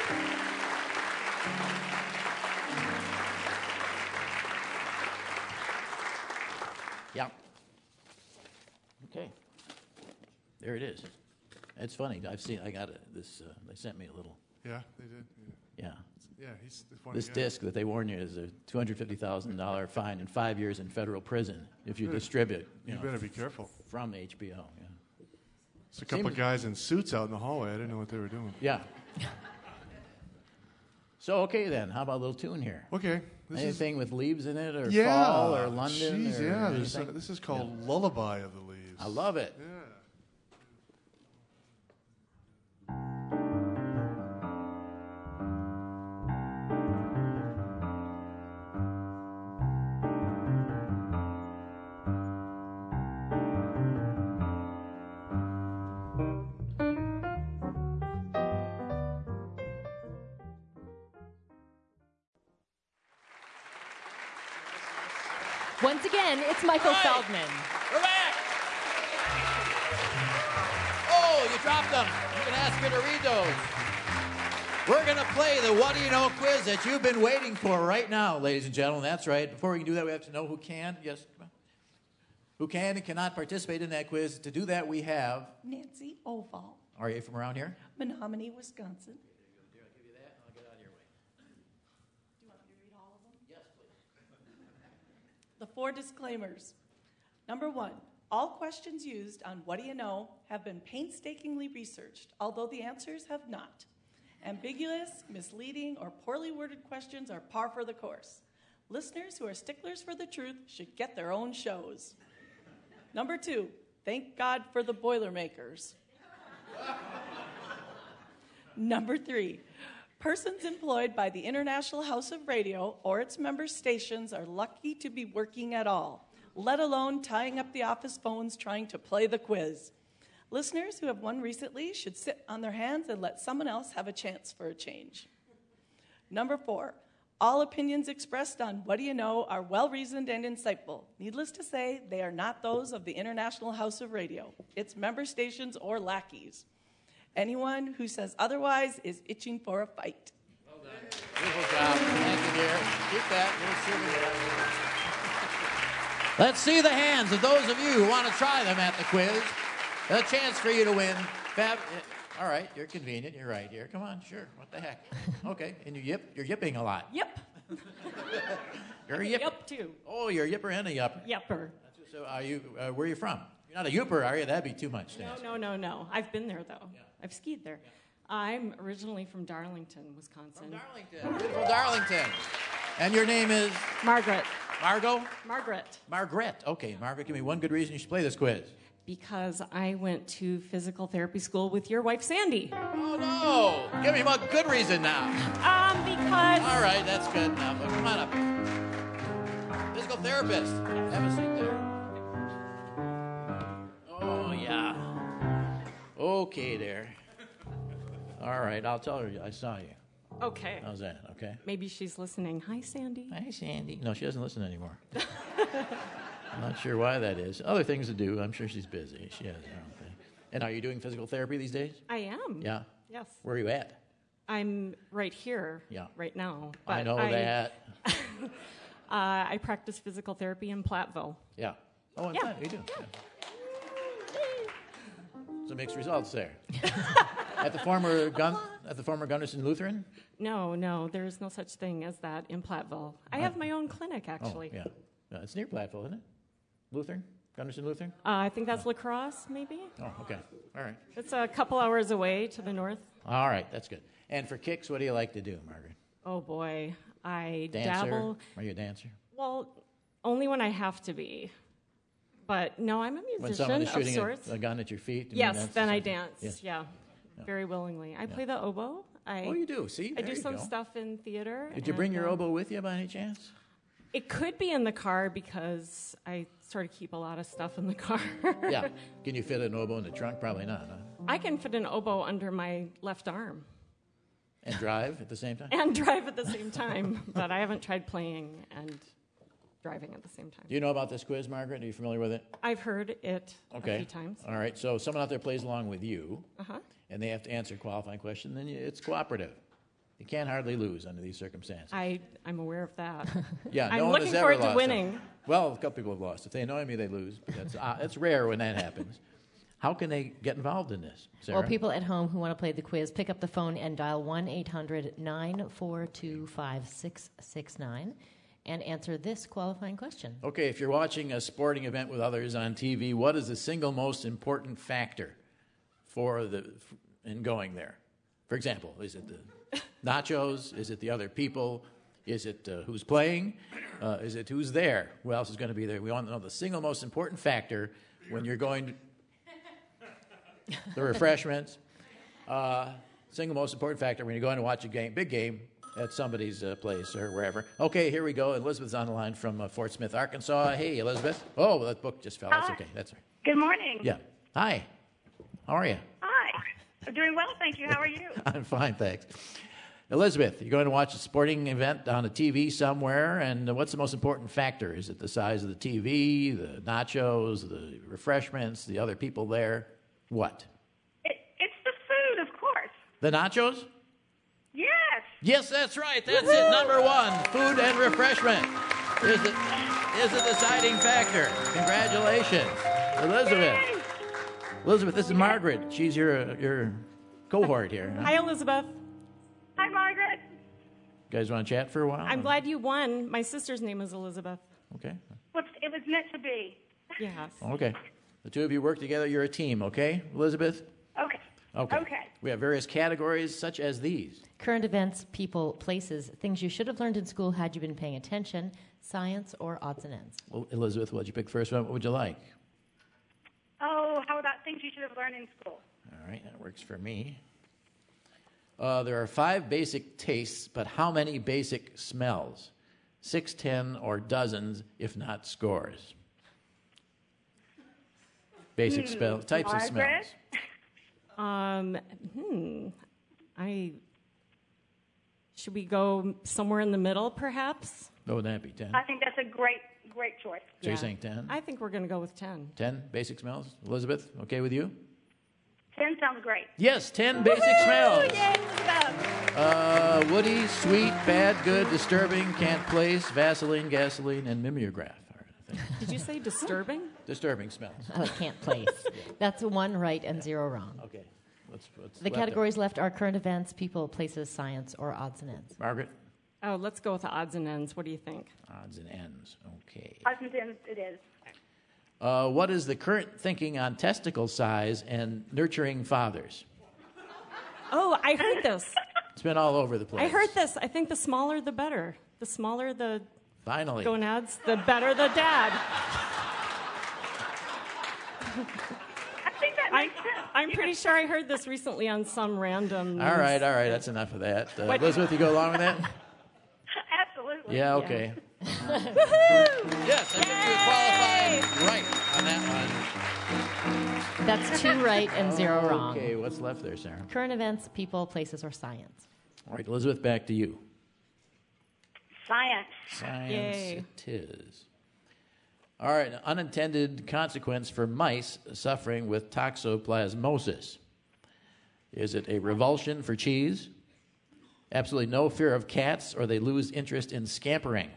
Yeah. Okay. There it is. It's funny. I got it. They sent me a little. Yeah, they did. Yeah. Yeah, he's the funny This guy. disc that they warn you is a $250,000 fine and 5 years in federal prison if you distribute. You better be careful. From HBO. Yeah. There's a couple of guys in suits out in the hallway. I didn't know what they were doing. Yeah. So, okay then, how about a little tune here? Okay. Anything with leaves in it, or fall, or London? Jeez, or this is called Lullaby of the Leaves. I love it. Yeah. Once again, it's Michael Feldman. We're back. Oh, you dropped them. You can ask me to read those. We're going to play the What Do You Know quiz that you've been waiting for right now, ladies and gentlemen. That's right. Before we can do that, we have to know who can. Yes. Who can and cannot participate in that quiz. To do that, we have Nancy Oval. Are you from around here? Menominee, Wisconsin. Here, I'll give you that, and I'll get out of your way. Do you want me to read all of them? Yes, please. The 4 disclaimers. Number 1, all questions used on What Do You Know have been painstakingly researched, although the answers have not. Ambiguous, misleading, or poorly worded questions are par for the course. Listeners who are sticklers for the truth should get their own shows. Number 2, thank God for the Boilermakers. Number 3, persons employed by the International House of Radio or its member stations are lucky to be working at all, let alone tying up the office phones trying to play the quiz. Listeners who have won recently should sit on their hands and let someone else have a chance for a change. Number 4, All opinions expressed on What Do You Know are well-reasoned and insightful. Needless to say, they are not those of the International House of Radio, its member stations, or lackeys. Anyone who says otherwise is itching for a fight. Well done. Beautiful job. Thank you, dear. Keep that. Let's see the hands of those of you who want to try them at the quiz. A chance for you to win. All right, you're convenient. You're right here. Come on, sure. What the heck? Okay, and you're yipping a lot. Yep. You're a yipper. Yep, too. Oh, you're a yipper and a yupper. Yupper. So are you? Where are you from? You're not a yupper, are you? That'd be too much. No. I've been there, though. Yeah. I've skied there. Yeah. I'm originally from Darlington, Wisconsin. From Darlington. Beautiful Darlington. And your name is? Margaret. Margot? Margaret. Margaret. Okay, Margaret, give me one good reason you should play this quiz. Because I went to physical therapy school with your wife, Sandy. Oh, no. Give me one good reason now. Because... All right, that's good now. But come on up. Physical therapist. Have a seat there. Oh, yeah. Okay, there. All right, I'll tell her I saw you. Okay. How's that, okay? Maybe she's listening. Hi, Sandy. Hi, Sandy. No, she doesn't listen anymore. I'm not sure why that is. Other things to do. I'm sure she's busy. She has her own thing. And are you doing physical therapy these days? I am. Yeah? Yes. Where are you at? I'm right here. Yeah. Right now. I know that. I practice physical therapy in Platteville. Yeah. Oh, in fact, you do. Yeah. Some mixed results there. At the former Gunderson Lutheran? No, there's no such thing as that in Platteville. I have my own clinic, actually. Oh, yeah. No, it's near Platteville, isn't it? Lutheran? Gunderson Lutheran? I think that's La Crosse, maybe. Oh, okay. All right. It's a couple hours away to the north. All right, that's good. And for kicks, what do you like to do, Margaret? Oh, boy. I Dancer? dabble. Are you a dancer? Well, only when I have to be. But no, I'm a musician When someone is shooting of sorts. a gun at your feet? Yes, then I dance. Yes. Yeah, very willingly. I play the oboe. Oh, you do? See, I there do you some go. stuff in theater. Did you bring your oboe with you by any chance? It could be in the car because I sort of keep a lot of stuff in the car. Yeah. Can you fit an oboe in the trunk? Probably not, huh? I can fit an oboe under my left arm. And drive at the same time? And drive at the same time. But I haven't tried playing and driving at the same time. Do you know about this quiz, Margaret? Are you familiar with it? I've heard it a few times. All right. So someone out there plays along with you, Uh-huh. and they have to answer a qualifying question, then it's cooperative. You can't hardly lose under these circumstances. I'm aware of that. Yeah, I'm no one looking has ever forward to lost. winning. Well, a couple people have lost. If they annoy me, they lose. But that's rare when that happens. How can they get involved in this, Sarah? Well, people at home who want to play the quiz, pick up the phone and dial 1-800-942-5669 and answer this qualifying question. Okay, if you're watching a sporting event with others on TV, what is the single most important factor in going there? For example, is it the nachos? Is it the other people? Is it who's playing? Is it who's there? Who else is going to be there? We want to know the single most important factor when you're going to the refreshments. Single most important factor when you're going to watch a game, big game, at somebody's place or wherever. Okay, here we go. Elizabeth's on the line from Fort Smith, Arkansas. Hey, Elizabeth. Oh, that book just fell. That's okay. That's all right. Good morning. Yeah. Hi. How are you? Hi. I'm doing well, thank you. How are you? I'm fine, thanks. Elizabeth, you're going to watch a sporting event on a TV somewhere, and what's the most important factor? Is it the size of the TV, the nachos, the refreshments, the other people there? What? It's the food, of course. The nachos? Yes. Yes, that's right. That's it. Number one, food and refreshment is the deciding factor. Congratulations, Elizabeth. Yay. Elizabeth, this is Margaret. She's your cohort here. Huh? Hi, Elizabeth. Hi, Margaret. You guys want to chat for a while? I'm glad you won. My sister's name is Elizabeth. Okay. It was meant to be. Yes. Okay. The two of you work together. You're a team, okay, Elizabeth? Okay. Okay. We have various categories such as these. Current events, people, places, things you should have learned in school had you been paying attention, science, or odds and ends. Well, Elizabeth, what'd you pick first? What would you like? Oh, how about things you should have learned in school? All right, that works for me. There are 5 basic tastes, but how many basic smells? 6, 10, or dozens, if not scores. Basic types of Margaret? smells. Should we go somewhere in the middle, perhaps? What would that be, 10? I think that's a great choice. So you're saying 10? I think we're going to go with 10. 10 basic smells? Elizabeth, okay with you? 10 sounds great. Yes, 10 basic smells. Yay, Elizabeth. Woody, sweet, bad, good, disturbing, can't place, Vaseline, gasoline, and mimeograph. Did you say disturbing? Disturbing smells. Oh, it can't place. That's 1 right and 0 wrong. Okay. The categories left are current events, people, places, science, or odds and ends. Margaret? Oh, let's go with the odds and ends. What do you think? Odds and ends. Okay. Odds and ends, it is. What is the current thinking on testicle size and nurturing fathers? Oh, I heard this. It's been all over the place. I heard this. I think the smaller, the better. The smaller the Finally. gonads, the better the dad. I think that makes sense. I'm pretty sure I heard this recently on some random. All right. That's enough of that. Elizabeth, you go along with that? Absolutely. Yeah, okay. Yes, I think you're qualified right on that one. That's 2 right and 0 wrong. Okay, what's left there, Sarah? Current events, people, places, or science. All right, Elizabeth, back to you. Science. Science Yay. it is. All right, an unintended consequence for mice suffering with toxoplasmosis. Is it a revulsion for cheese? Absolutely no fear of cats, or they lose interest in scampering.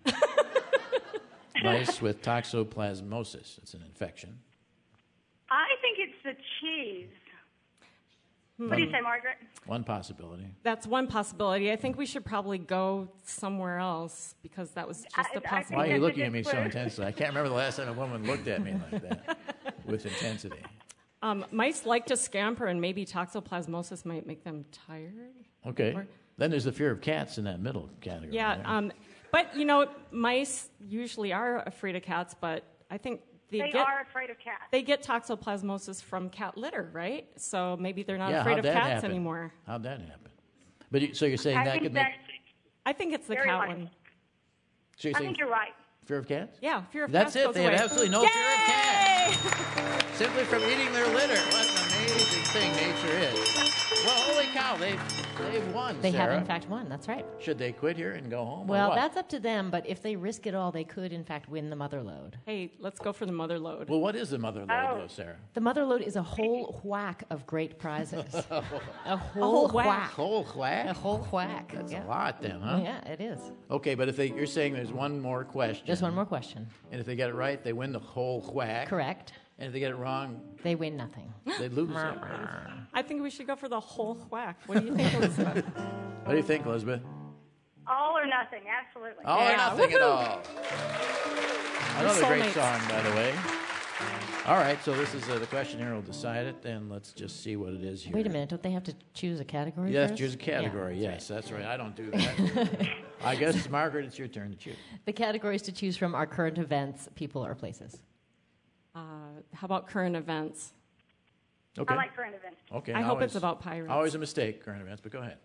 Mice with toxoplasmosis. It's an infection. I think it's the cheese. What do you say, Margaret? One possibility. That's one possibility. I think we should probably go somewhere else because that was just a possibility. Why are you looking at me so intensely? I can't remember the last time a woman looked at me like that with intensity. Mice like to scamper, and maybe toxoplasmosis might make them tired. Okay. Then there's the fear of cats in that middle category. Yeah, right? but, mice usually are afraid of cats, but I think They are afraid of cats. They get toxoplasmosis from cat litter, right? So maybe they're not afraid how'd of that cats happen? anymore. How'd that happen? But so you're saying I that think could make... I think it's the Very cat likely. one. So you're I saying think you're right. fear of cats? Yeah, fear of That's cats it. goes They away. have absolutely no fear of cats. Simply from eating their litter. What an amazing thing nature is. Well, holy cow, they've won, They Sarah. have, in fact, won. That's right. Should they quit here and go home? or Well, what? that's up to them, but if they risk it all, they could, in fact, win the mother load. Hey, let's go for the mother load. Well, what is the mother load, though, Sarah? The mother load is a whole whack of great prizes. A whole whack. Whole whack? A whole whack. That's yeah. a lot then, huh? Yeah, it is. Okay, but if you're saying there's one more question. Just one more question. And if they get it right, they win the whole whack. Correct. And if they get it wrong, they win nothing. They lose. I think we should go for the whole whack. What do you think, Elizabeth? What do you think, Elizabeth? All or nothing, absolutely. All or nothing at all. Another great soulmates. song, by the way. All right, so this is the questionnaire will decide it, and let's just see what it is here. Wait a minute. Don't they have to choose a category Yes, first? choose a category. Yeah, Yes, that's right. I don't do that. I guess, Margaret, it's your turn to choose. The categories to choose from are current events, people, or places. How about current events? Okay. I like current events. Okay. I hope always- it's about pirates. Always a mistake, current events, but go ahead.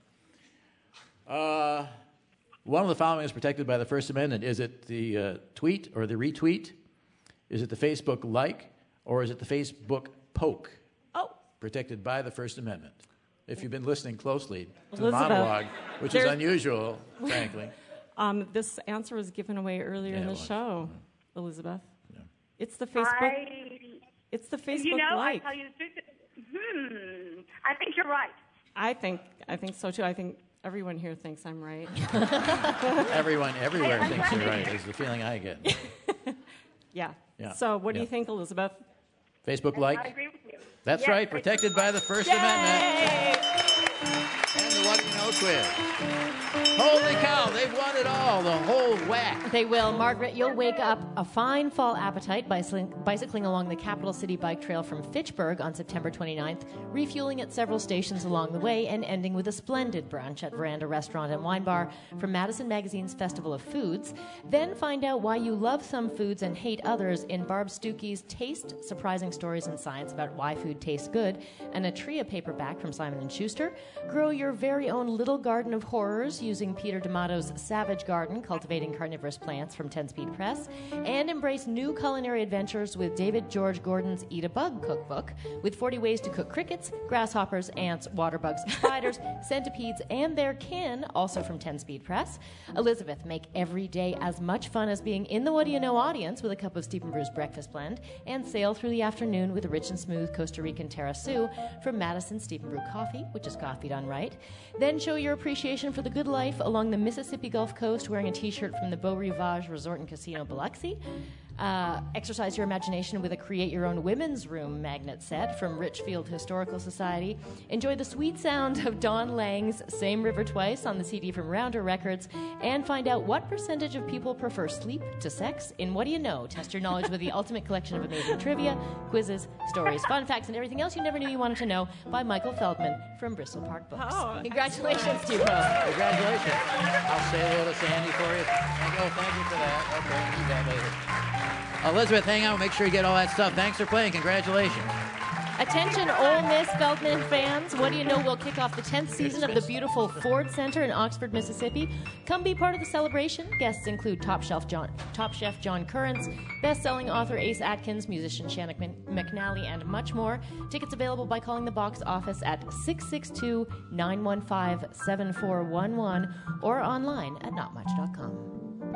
One of the following is protected by the First Amendment. Is it the tweet or the retweet? Is it the Facebook like? Or is it the Facebook poke? Oh. Protected by the First Amendment. If you've been listening closely to the Elizabeth, monologue, which is there's- unusual, frankly. This answer was given away earlier Yeah, in it the was. show, Elizabeth. It's the Facebook. It's the Facebook You know, like. I tell you the truth. I think you're right. I think so too. I think everyone here thinks I'm right. Everyone everywhere thinks you're right, is the feeling I get. Yeah. Yeah. So what do you Yeah. think, Elizabeth? Facebook like? I agree with you. That's Yes, right, Facebook protected by the First Amendment. And the What Do You Know quiz. Holy cow, they've won it all, the whole whack. They will. Margaret, you'll wake up a fine fall appetite bicycling along the Capital City Bike Trail from Fitchburg on September 29th, refueling at several stations along the way, and ending with a splendid brunch at Veranda Restaurant and Wine Bar from Madison Magazine's Festival of Foods. Then find out why you love some foods and hate others in Barb Stuckey's Taste, Surprising Stories in Science about Why Food Tastes Good, and a Tria paperback from Simon & Schuster. Grow your very own little garden of horrors using Peter D'Amato's Savage Garden Garden, Cultivating Carnivorous Plants from 10 Speed Press, and embrace new culinary adventures with David George Gordon's Eat a Bug cookbook, with 40 ways to cook crickets, grasshoppers, ants, water bugs, spiders, centipedes, and their kin, also from 10 Speed Press. Elizabeth, make every day as much fun as being in the What Do You Know audience with a cup of Stephen Brew's breakfast blend, and sail through the afternoon with a rich and smooth Costa Rican Terrasu from Madison Stephen Brew Coffee, which is coffee done right. Then show your appreciation for the good life along the Mississippi Gulf Coast wearing a t-shirt from the Beau Rivage Resort and Casino Biloxi. Exercise your imagination with a Create Your Own Women's Room magnet set from Richfield Historical Society. Enjoy the sweet sound of Don Lang's Same River Twice on the CD from Rounder Records, and find out what percentage of people prefer sleep to sex in What Do You Know? Test your knowledge with the ultimate collection of amazing trivia, quizzes, stories, fun facts, and everything else you never knew you wanted to know by Michael Feldman from Bristol Park Books. Oh, congratulations to you both. Congratulations. I'll say hello to Sandy for you. Thank you for that. Okay, need that later. Elizabeth, hang out. Make sure you get all that stuff. Thanks for playing. Congratulations. Attention, Ole Miss Feldman fans. What Do You Know will kick off the 10th season of the beautiful Ford Center in Oxford, Mississippi. Come be part of the celebration. Guests include Top Chef John Currance, best-selling author Ace Atkins, musician Shannon McNally, and much more. Tickets available by calling the box office at 662-915-7411 or online at notmuch.com.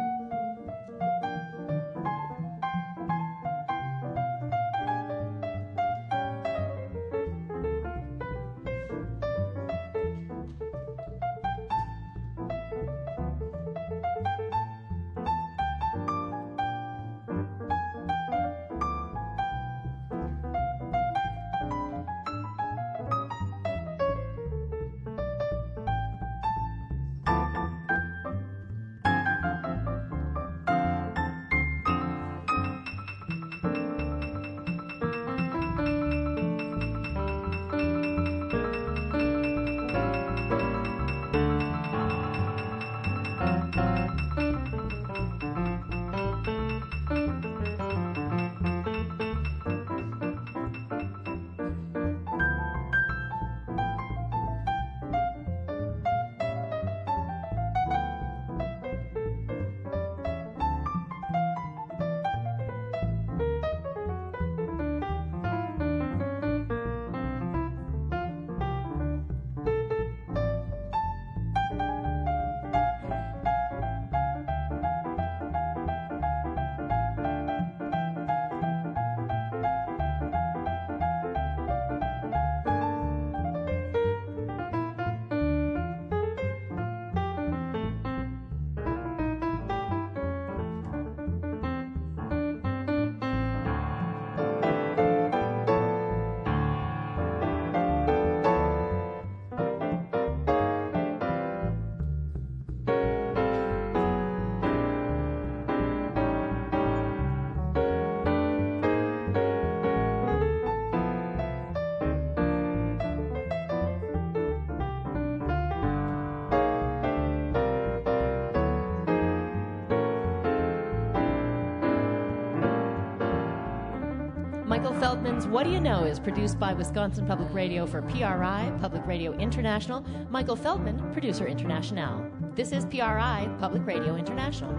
Michael Feldman's What Do You Know is produced by Wisconsin Public Radio for PRI, Public Radio International. Michael Feldman, producer international. This is PRI, Public Radio International.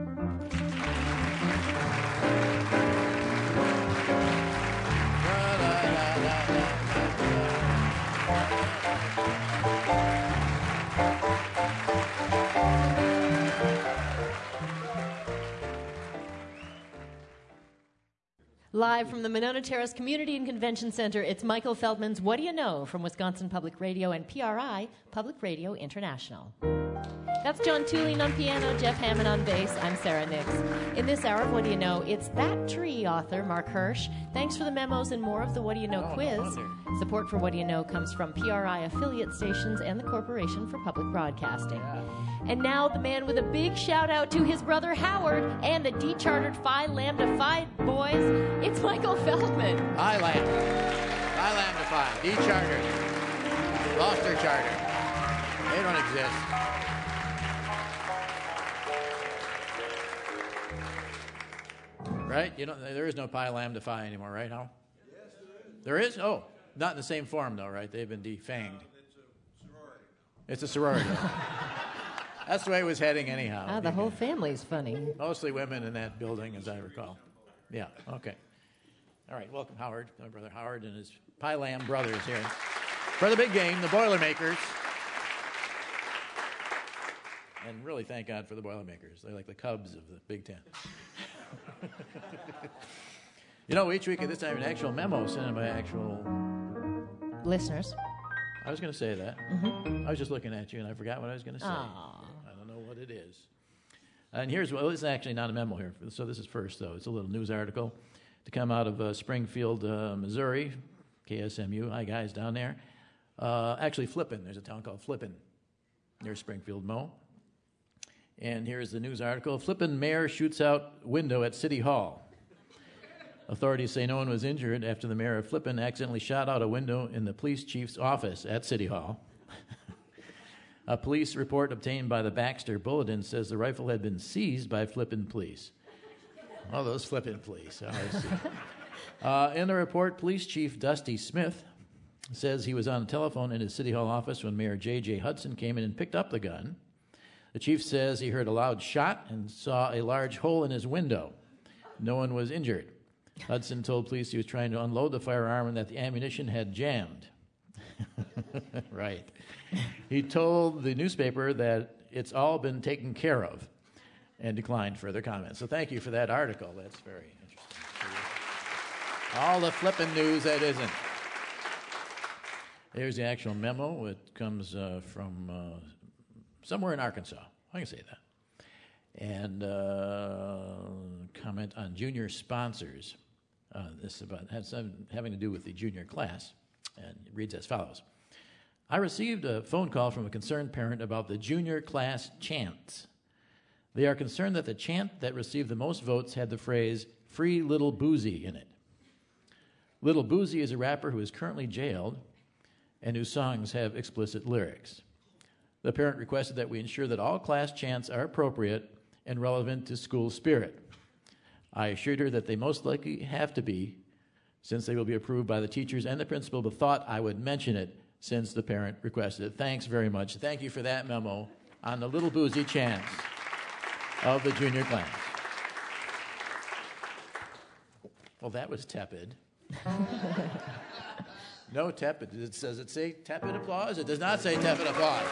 Live from the Monona Terrace Community and Convention Center, it's Michael Feldman's What Do You Know from Wisconsin Public Radio and PRI, Public Radio International. That's John Tulin on piano, Jeff Hammond on bass. I'm Sarah Nix. In this hour of What Do You Know, it's That Tree author Mark Hirsch. Thanks for the memos and more of the What Do You Know quiz. Support for What Do You Know comes from PRI affiliate stations and the Corporation for Public Broadcasting. And now the man with a big shout out to his brother Howard and the D-chartered Phi Lambda Phi boys, it's Michael Feldman. Phi Lambda. Phi Lambda Phi. D-chartered. Lost their charter. They don't exist. Right? You know, there is no Pi Lambda Phi anymore, right, Hal? Yes, there is. There is? Oh, not in the same form, though, right? They've been defanged. It's a sorority. It's a sorority. That's the way it was heading anyhow. The whole family's funny. Mostly women in that building, as I recall. Yeah, okay. All right, welcome Howard, my brother Howard and his Pylam brothers here. For the big game, the Boilermakers. And really thank God for the Boilermakers. They're like the Cubs of the Big Ten. You know, each week at this time, an actual memo sent in by actual listeners. I was going to say that. Mm-hmm. I was just looking at you, and I forgot what I was going to say. Aww. I don't know what it is. And here's well, it's actually not a memo here. So this is first, though. It's a little news article to come out of Springfield, Missouri, KSMU. Hi, guys, down there. Actually, Flippin. There's a town called Flippin near Springfield, Mo. And here's the news article. Flippin mayor shoots out window at City Hall. Authorities say no one was injured after the mayor of Flippin accidentally shot out a window in the police chief's office at City Hall. A police report obtained by the Baxter Bulletin says the rifle had been seized by Flippin police. Oh, those Flippin police. Oh, I see. In the report, Police Chief Dusty Smith says he was on the telephone in his City Hall office when Mayor J.J. Hudson came in and picked up the gun. The chief says he heard a loud shot and saw a large hole in his window. No one was injured. Hudson told police he was trying to unload the firearm and that the ammunition had jammed. Right. He told the newspaper that it's all been taken care of and declined further comments. So thank you for that article. That's very interesting. All the flippin' news that isn't. There's the actual memo. It comes from somewhere in Arkansas. I can say that. And comment on junior sponsors. This is about having to do with the junior class. And it reads as follows. I received a phone call from a concerned parent about the junior class chants. They are concerned that the chant that received the most votes had the phrase, "Free Little Boozy" in it. Little Boozy is a rapper who is currently jailed and whose songs have explicit lyrics. The parent requested that we ensure that all class chants are appropriate and relevant to school spirit. I assured her that they most likely have to be, since they will be approved by the teachers and the principal, but thought I would mention it since the parent requested it. Thanks very much. Thank you for that memo on the Little Boozy chants of the junior class. Well, that was tepid. No tepid. Does it say tepid applause? It does not say tepid applause.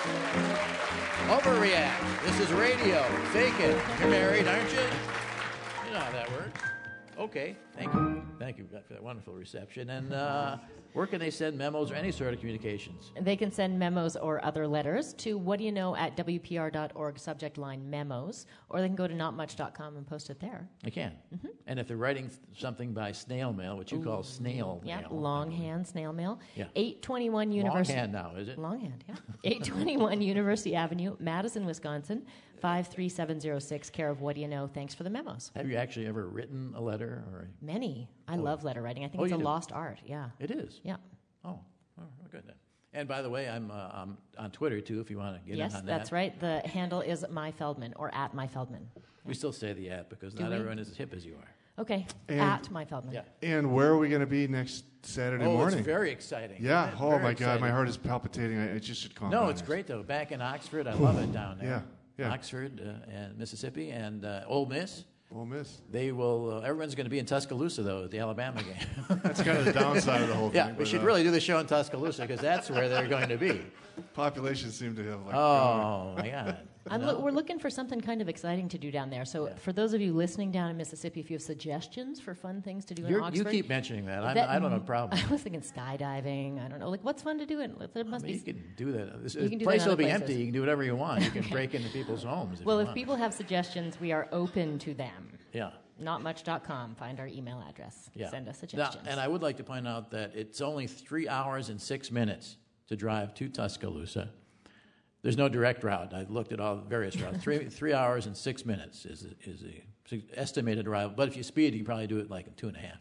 Overreact. This is radio. Fake it. You're married, aren't you? You know how that works. Okay. Thank you. Thank you for that wonderful reception. And where can they send memos or any sort of communications? They can send memos or other letters to whatdoyouknow@wpr.org, subject line memos, or they can go to notmuch.com and post it there. They can. Mm-hmm. And if they're writing something by snail mail, which you call snail mail. Yeah, longhand snail mail. Yeah. 821 University. Longhand now, is it? Longhand, yeah. 821 University Avenue, Madison, Wisconsin, 53706, care of What Do You Know? Thanks for the memos. Have you actually ever written a letter? Or Many. I love letter writing. I think it's a lost art, yeah. It is? Yeah. Oh, good then. And by the way, I'm on Twitter, too, if you want to get in on that. Yes, that's right. The handle is myFeldman, or @myFeldman. We still say the @ because not everyone is as hip as you are. Okay, and, @myFeldman. Yeah. And where are we going to be next Saturday morning? Oh, it's very exciting. Yeah. Oh, my exciting. God. My heart is palpitating. I just should calm down. No, it's great, though. Back in Oxford, I love it down there. Yeah. Oxford and Mississippi and Ole Miss. Ole Miss. They will. Everyone's going to be in Tuscaloosa though at the Alabama game. That's kind of the downside of the whole thing. Yeah, we should really do the show in Tuscaloosa because that's where they're going to be. Population seemed to have. My God. We're looking for something kind of exciting to do down there. So for those of you listening down in Mississippi, if you have suggestions for fun things to do in Oxford. You keep mentioning that. I don't have a problem. I was thinking skydiving. I don't know. Like, what's fun to do? There must be. You can do that. This do place that will be places. empty. You can do whatever you want. You can break into people's homes. If people have suggestions, we are open to them. Yeah. Notmuch.com. Find our email address. Yeah. Send us suggestions. Now, and I would like to point out that it's only 3 hours and 6 minutes to drive to Tuscaloosa. There's no direct route. I looked at all the various routes. 3 hours and 6 minutes is the estimated arrival. But if you speed, you can probably do it like in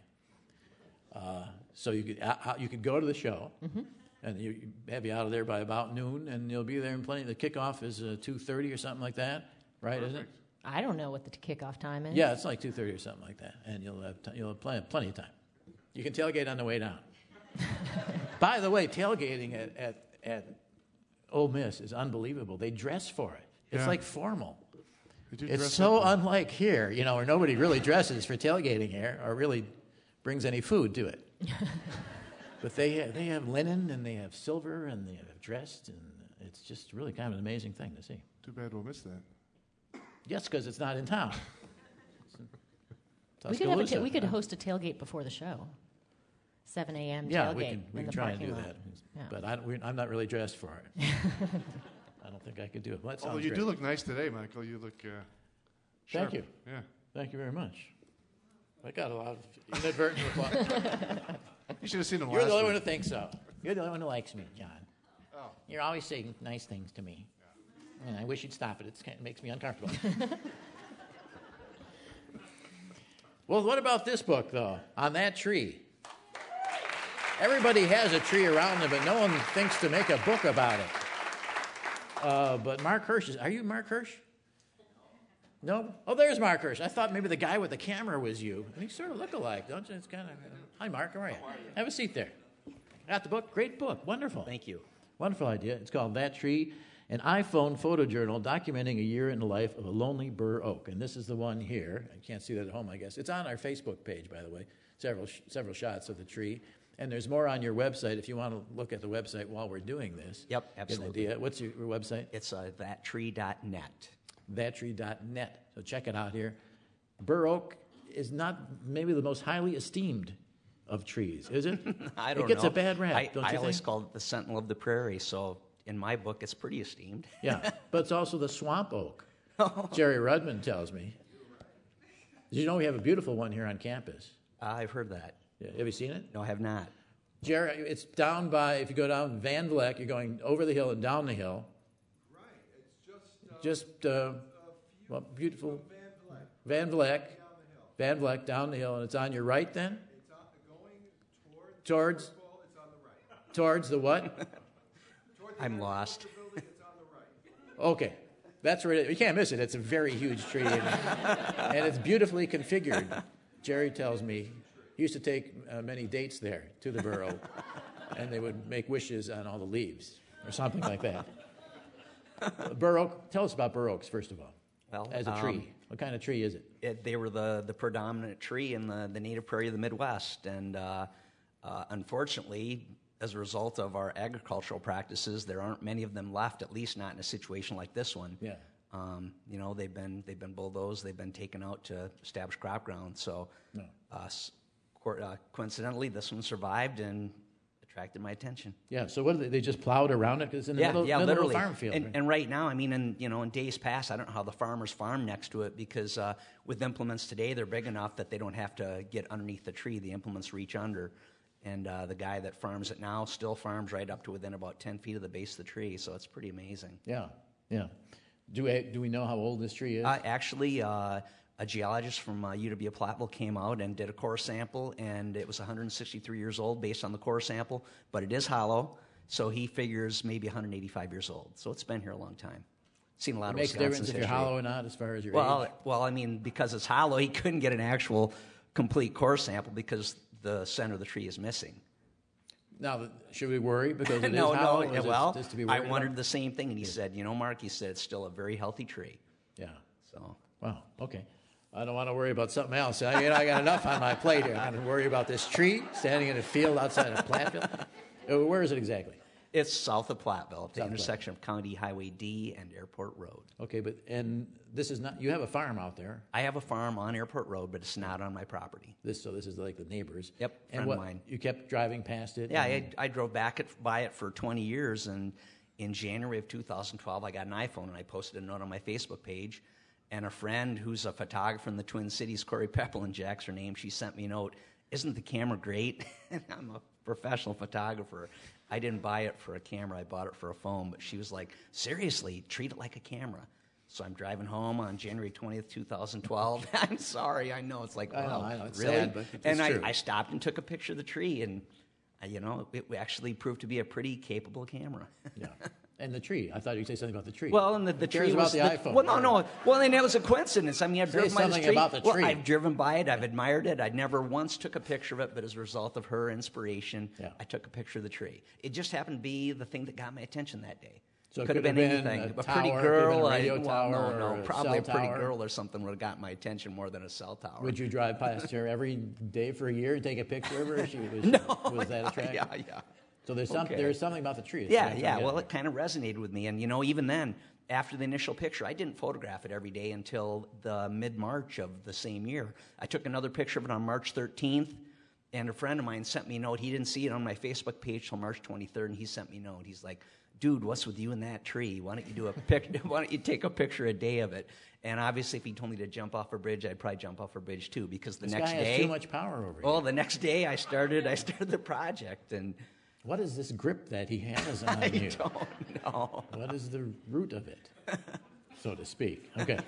2.5. So you could go to the show, and you have you out of there by about noon, and you'll be there in plenty. The kickoff is 2:30 or something like that, right? Perfect. Isn't it? I don't know what the kickoff time is. Yeah, it's like 2:30 or something like that, and you'll have plenty of time. You can tailgate on the way down. By the way, tailgating at Ole Miss is unbelievable. They dress for it. It's Yeah. like formal. They do It's dress so up. unlike here, where nobody really dresses for tailgating here or really brings any food to it. But they have linen and they have silver and they have dressed, and it's just really kind of an amazing thing to see. Too bad we'll miss that. Yes, because it's not in town. We could host a tailgate before the show. 7 a.m. Yeah, tailgate we in can the try and parking do lot. that. Yeah. But I'm not really dressed for it. I don't think I could do it. Well, that Although sounds you great. do look nice today, Michael. You look sharp. Thank you. Yeah. Thank you very much. I got a lot of inadvertent applause. You should have seen him You're last the only week. one who thinks so. You're the only one who likes me, John. Oh. You're always saying nice things to me. And I wish you'd stop it. It makes me uncomfortable. Well, what about this book, though? On That Tree. Everybody has a tree around them, but no one thinks to make a book about it. But Mark Hirsch are you Mark Hirsch? No? Oh, there's Mark Hirsch. I thought maybe the guy with the camera was you. And you sort of look alike, don't you? It's kind of... Hi, Mark. How are you? Have a seat there. Got the book? Great book. Wonderful. Thank you. Wonderful idea. It's called That Tree, an iPhone photojournal documenting a year in the life of a lonely bur oak. And this is the one here. I can't see that at home, I guess. It's on our Facebook page, by the way. Several shots of the tree. And there's more on your website if you want to look at the website while we're doing this. Yep, absolutely. Get an idea. What's your website? It's thattree.net. Thattree.net. So check it out here. Bur oak is not maybe the most highly esteemed of trees, is it? I don't know. It gets a bad rap, don't I you always think? call it the sentinel of the prairie, so in my book, it's pretty esteemed. Yeah, but it's also the swamp oak. Jerry Rudman tells me. Did you know we have a beautiful one here on campus? I've heard that. Yeah, have you seen it? No, I have not. Jerry, it's down by, if you go down Van Vleck, you're going over the hill and down the hill. Right, it's well, beautiful. Van Vleck, down the hill, and it's on your right then? It's going towards Towards the what? I'm lost. Okay. That's where you can't miss it. It's a very huge tree, and it's beautifully configured. Jerry tells me he used to take many dates there to the borough, and they would make wishes on all the leaves or something like that. Bur oak. Tell us about bur oaks, first of all. Well, as a tree, what kind of tree is it? They were the predominant tree in the native prairie of the Midwest, and unfortunately, as a result of our agricultural practices, there aren't many of them left. At least not in a situation like this one. Yeah. They've been bulldozed. They've been taken out to establish crop ground. So, coincidentally, this one survived and attracted my attention. Yeah. So what? They just plowed around it because it's in the middle literally. of a farm field. And right now, I mean, in days past, I don't know how the farmers farm next to it because with implements today, they're big enough that they don't have to get underneath the tree. The implements reach under. And the guy that farms it now still farms right up to within about 10 feet of the base of the tree, so it's pretty amazing. Yeah, yeah. Do we know how old this tree is? Actually, a geologist from UW-Platteville came out and did a core sample, and it was 163 years old based on the core sample, but it is hollow, so he figures maybe 185 years old. So it's been here a long time. Seen a lot of makes a difference if you're history. hollow or not as far as your age? Well, I mean, because it's hollow, he couldn't get an actual complete core sample because the center of the tree is missing. Now, should we worry because it no, is hollow? no. Is Well, just to be I worried wondered about? the same thing, and he said, Mark, he said it's still a very healthy tree. Yeah. So. Wow. Okay. I don't want to worry about something else. I got enough on my plate here. I'm going to worry about this tree standing in a field outside of Platteville. Where is it exactly? It's south of Platteville, at the South intersection of County Highway D and Airport Road. Okay, and this is not. You have a farm out there. I have a farm on Airport Road, but it's not on my property. This is like the neighbors. Yep, and friend of mine. You kept driving past it. Yeah, and- I drove by it for 20 years, and in January of 2012, I got an iPhone, and I posted a note on my Facebook page. And a friend who's a photographer in the Twin Cities, Corey Peppelinjack's her name, she sent me a note. Isn't the camera great? And I'm a professional photographer. I didn't buy it for a camera. I bought it for a phone. But she was like, seriously, treat it like a camera. So I'm driving home on January 20th, 2012. I'm sorry. I know. It's like, wow, I know. It's really? sad, but it's and true. I stopped and took a picture of the tree, and, it actually proved to be a pretty capable camera. Yeah. And the tree. I thought you'd say something about the tree. Well, and the Who tree cares was about the iPhone. Well, no. Well, and that was a coincidence. I mean, I've Say driven by this something tree. about the tree. Well, I've driven by it. I've admired it. I never once took a picture of it, but as a result of her inspiration, I took a picture of the tree. It just happened to be the thing that got my attention that day. So it could have been anything. a pretty tower, girl. could have been a radio tower, no, or a probably a cell pretty tower. girl or something would have got my attention more than a cell tower. Would you drive past her every day for a year and take a picture of her? Was that attractive? Yeah. So there's something about the tree. Yeah. Well, it kind of resonated with me, and even then, after the initial picture, I didn't photograph it every day until the mid-March of the same year. I took another picture of it on March 13th, and a friend of mine sent me a note. He didn't see it on my Facebook page till March 23rd, and he sent me a note. He's like, "Dude, what's with you and that tree? Why don't you do a picture? Why don't you take a picture a day of it?" And obviously, if he told me to jump off a bridge, I'd probably jump off a bridge too, because the next guy has day, too much power over you. Oh, the next day I started the project, and what is this grip that he has on you? I don't know. What is the root of it, so to speak? Okay.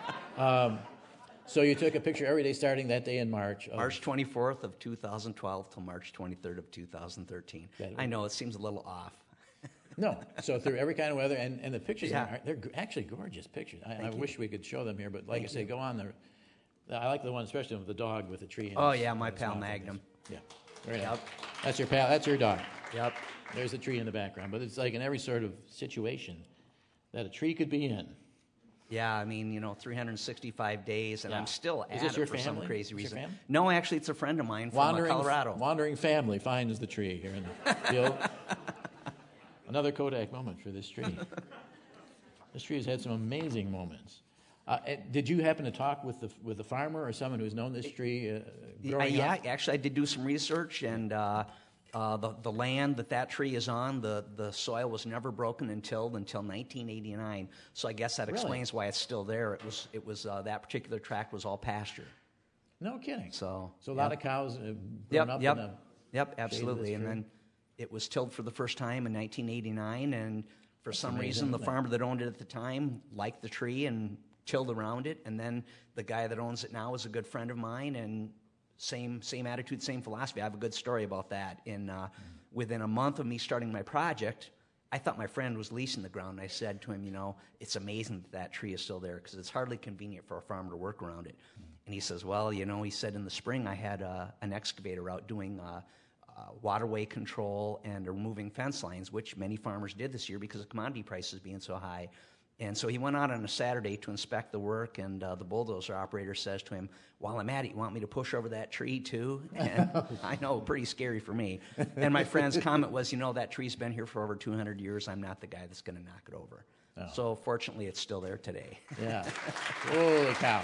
So you took a picture every day starting that day in March. March 24th of 2012 till March 23rd of 2013. I know, it seems a little off. No, so through every kind of weather, and the pictures, they're actually gorgeous pictures. I wish we could show them here, but like I say, go on there. I like the one, especially with the dog with the tree. My pal Magnum. Yeah, very nice. That's your pal. That's your dog. Yep. There's a tree in the background, but it's like in every sort of situation that a tree could be in. Yeah, 365 days, and I'm still at it for some crazy reason. reason. No, actually, it's a friend of mine from Colorado. Wandering family finds the tree here in the field. Another Kodak moment for this tree. This tree has had some amazing moments. Did you happen to talk with the farmer or someone who's known this tree growing up? Actually, I did do some research, and the land that tree is on, the soil was never broken and tilled until 1989. So I guess that explains why it's still there. It was that particular tract was all pasture. No kidding. So a lot of cows grown up in a Yep, absolutely. And then it was tilled for the first time in 1989, and for some reason the farmer that owned it at the time liked the tree and tilled around it, and then the guy that owns it now is a good friend of mine, and same attitude, same philosophy. I have a good story about that. Within a month of me starting my project, I thought my friend was leasing the ground, and I said to him, it's amazing that tree is still there, because it's hardly convenient for a farmer to work around it. And he says, well, he said in the spring I had an excavator out doing waterway control and removing fence lines, which many farmers did this year because of commodity prices being so high. And so he went out on a Saturday to inspect the work, and the bulldozer operator says to him, while I'm at it, you want me to push over that tree too? And I know, pretty scary for me. And my friend's comment was, that tree's been here for over 200 years. I'm not the guy that's going to knock it over. Oh. So fortunately, it's still there today. Yeah. Holy cow.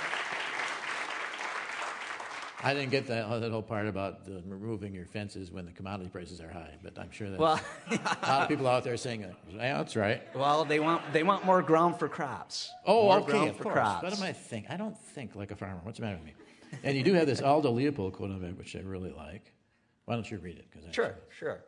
I didn't get that whole part about removing your fences when the commodity prices are high, but I'm sure that a lot of people out there saying, yeah, that's right. Well, they want more ground for crops. Oh, more okay, ground of for course. crops. What am I thinking? I don't think like a farmer. What's the matter with me? And you do have this Aldo Leopold quote of it, which I really like. Why don't you read it? Sure.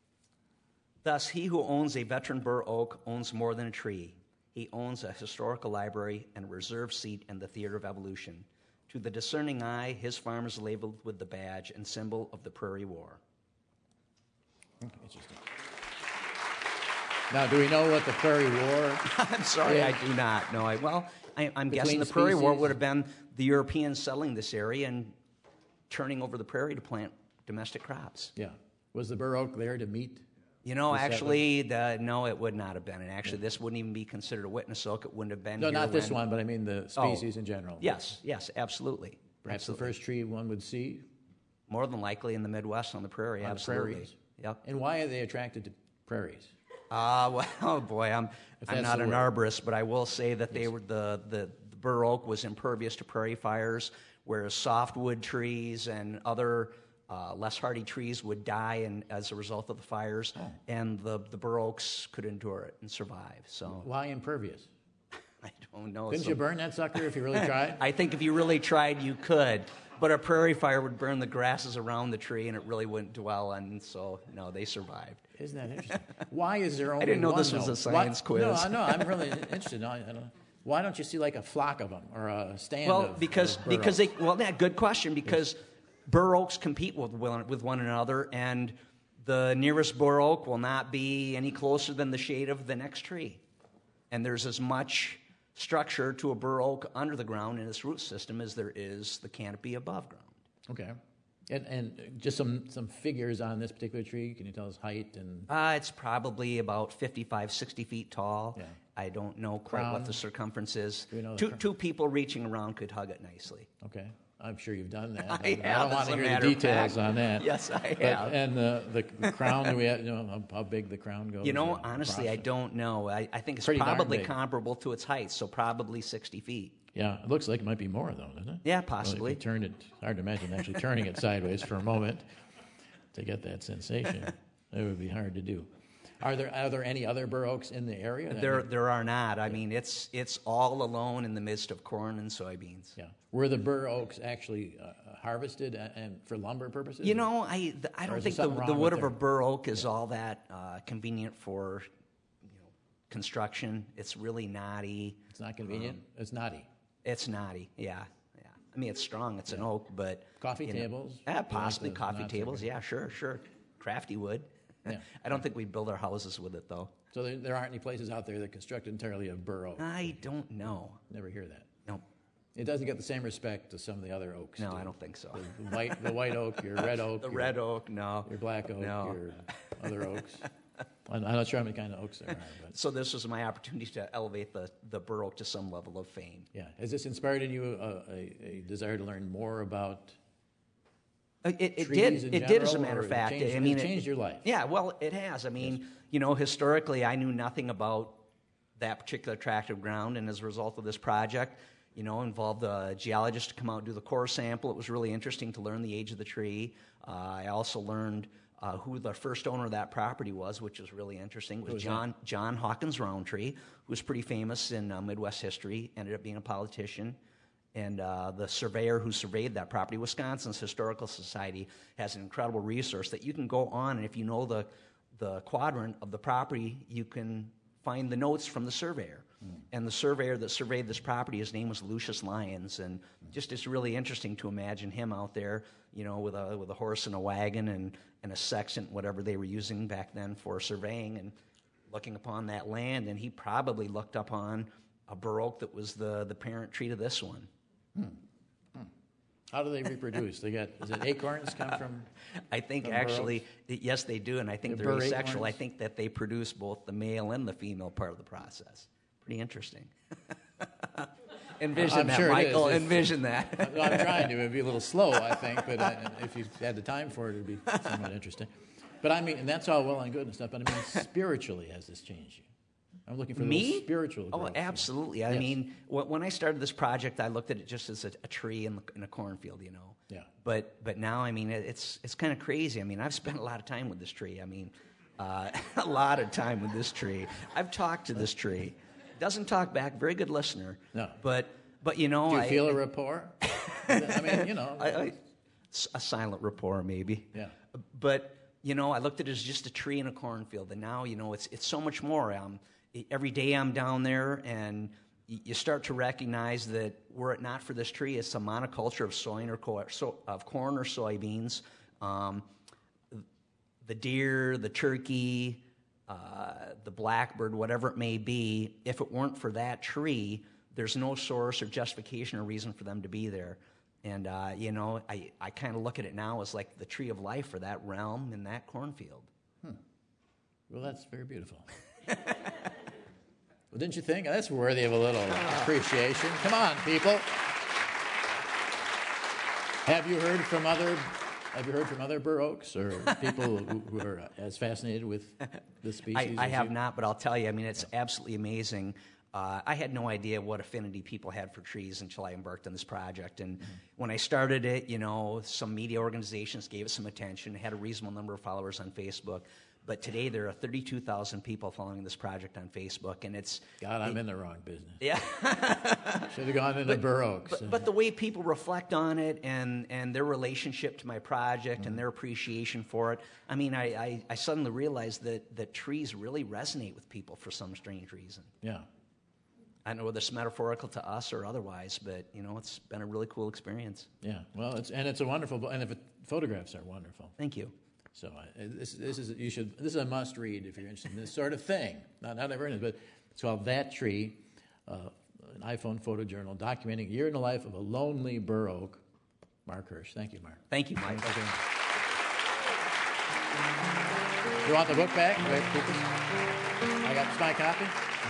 Thus, he who owns a veteran bur oak owns more than a tree. He owns a historical library and a reserved seat in the theater of evolution. To the discerning eye, his farm is labeled with the badge and symbol of the Prairie War. Interesting. Now, do we know what the Prairie War I'm sorry, is? I do not know. I'm guessing the Prairie War would have been the Europeans settling this area and turning over the prairie to plant domestic crops. Yeah. Was the bur oak there to meet? Actually, no, it would not have been. And actually, this wouldn't even be considered a witness oak. It wouldn't have been. No, not this one, but I mean the species in general. Yes, absolutely. Perhaps the first tree one would see? More than likely in the Midwest on the prairie, absolutely. Prairies. Yep. And why are they attracted to prairies? Well, boy, I'm not an arborist, but I will say that they were the bur oak was impervious to prairie fires, whereas softwood trees and other less hardy trees would die as a result of the fires, and the bur oaks could endure it and survive. So why impervious? I don't know. Couldn't you burn that sucker if you really tried? I think if you really tried, you could. But a prairie fire would burn the grasses around the tree, and it really wouldn't dwell on. So no, they survived. Isn't that interesting? Why is there only one? I didn't know this was a science quiz. No, I'm really interested. I don't know. Why don't you see like a flock of them or a stand? Well, because good question. Because bur oaks compete with one another, and the nearest bur oak will not be any closer than the shade of the next tree. And there's as much structure to a bur oak under the ground in its root system as there is the canopy above ground. Okay. And just some figures on this particular tree. Can you tell us height and? It's probably about 55, 60 feet tall. Yeah. I don't know quite Crown? what the circumference is. Do we know the Two people reaching around could hug it nicely. Okay. I'm sure you've done that. I have, don't want as to a hear the matter of details fact. on that. Yes, I But- have. And the crown, do we have, how big the crown goes? You know, honestly, I don't know. I think it's Pretty darn probably big. comparable to its height, so probably 60 feet. Yeah, it looks like it might be more, though, doesn't it? Yeah, possibly. Well, if you turn it, hard to imagine actually turning it sideways for a moment to get that sensation. It would be hard to do. Are there any other bur oaks in the area? There are not. I mean, it's all alone in the midst of corn and soybeans. Yeah. Were the bur oaks actually harvested and for lumber purposes? You know, I Or don't is think there the something wrong wood with of a their- bur oak is all that convenient for construction. It's really knotty. It's not convenient. It's knotty. It's knotty. Yeah. I mean, it's strong. It's an oak, but Coffee you know, tables? Yeah, You like possibly the coffee knots tables. are- Yeah, sure. Crafty wood. Yeah. I don't think we'd build our houses with it though. So there aren't any places out there that construct entirely of bur oak. I don't know. Never hear that. No. It doesn't get the same respect as some of the other oaks. No, do. I don't think so. The white oak, your red oak, The your- red oak, no. your black oak, No. your other oaks. I'm not sure how many kind of oaks there are, but So this was my opportunity to elevate the bur oak to some level of fame. yeah. Has this inspired in you a desire to learn more about? It trees did. in It did, as a general, matter or of it fact. changed- I mean, it changed your life? Yeah, well, it has. I mean, historically, I knew nothing about that particular tract of ground, and as a result of this project, involved a geologist to come out and do the core sample. It was really interesting to learn the age of the tree. I also learned who the first owner of that property was, which was really interesting. It was John Hawkins Roundtree, who was pretty famous in Midwest history, ended up being a politician. And the surveyor who surveyed that property, Wisconsin's Historical Society, has an incredible resource that you can go on, and if you know the quadrant of the property, you can find the notes from the surveyor. And the surveyor that surveyed this property, his name was Lucius Lyons, and just it's really interesting to imagine him out there, with a horse and a wagon and a sextant, whatever they were using back then for surveying, and looking upon that land, and he probably looked upon a bur oak that was the parent tree to this one. How do they reproduce? Is it acorns come from? I think from actually, yes, they do, and I think They're they're bur asexual. I acorns? think that they produce both the male and the female part of the process. Pretty interesting. Envision I'm that, sure it Michael. is. Envision that. I'm trying to. It'd be a little slow, I think, but if you had the time for it, it'd be somewhat interesting. But I mean, and that's all well and good and stuff, but I mean, spiritually, has this changed you? I'm looking for Me? little spiritual Oh, growth. absolutely. I Yes. mean, when I started this project, I looked at it just as a tree in a cornfield, Yeah. But now, I mean, it's kind of crazy. I mean, I've spent a lot of time with this tree. I mean, a lot of time with this tree. I've talked to this tree. Doesn't talk back. Very good listener. No. But Do you feel a rapport? I mean, a silent rapport, maybe. Yeah. But I looked at it as just a tree in a cornfield, and now it's so much more. Every day I'm down there, and you start to recognize that were it not for this tree, it's a monoculture of of corn or soybeans. The deer, the turkey, the blackbird, whatever it may be, if it weren't for that tree, there's no source or justification or reason for them to be there. And, I kind of look at it now as like the tree of life for that realm in that cornfield. Well, that's very beautiful. Well, didn't you think? That's worthy of a little appreciation. Come on, people. Have you heard from other bur oaks or people who are as fascinated with the species? I as have you? not, but I'll tell you, I mean, it's absolutely amazing. I had no idea what affinity people had for trees until I embarked on this project. And when I started it, some media organizations gave it some attention, had a reasonable number of followers on Facebook. But today there are 32,000 people following this project on Facebook, and it's... God, I'm in the wrong business. Yeah. Should have gone into bur oaks. But the way people reflect on it and their relationship to my project and their appreciation for it, I mean, I suddenly realized that trees really resonate with people for some strange reason. Yeah. I don't know whether it's metaphorical to us or otherwise, but, it's been a really cool experience. Yeah. Well, it's a wonderful, and the photographs are wonderful. Thank you. So this is a must read if you're interested in this sort of thing. Not everyone is, but it's called That Tree, an iPhone photojournal documenting a year in the life of a lonely bur oak Mark Hirsch. Thank you, Mark. Thank you, Mike. Okay. You want the book back? Wait, keep this. I got my copy.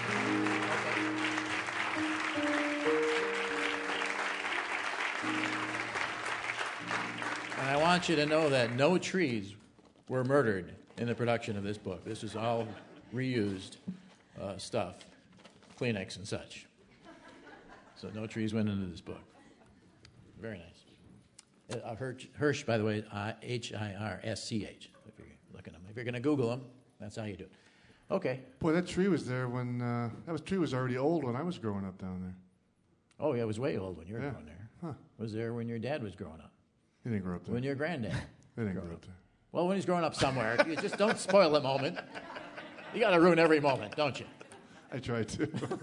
And I want you to know that no trees were murdered in the production of this book. This is all reused stuff, Kleenex and such. So no trees went into this book. Very nice. Hirsch, by the way, Hirsch, if you're looking at him. If you're going to Google him, that's how you do it. Okay. Boy, that tree was there when tree was already old when I was growing up down there. Oh, yeah, it was way old when you were growing there. Huh. It was there when your dad was growing up. He didn't grow up there. When your granddad. He didn't grow up there. Well, when he's growing up somewhere, you just don't spoil the moment. You got to ruin every moment, don't you? I try to.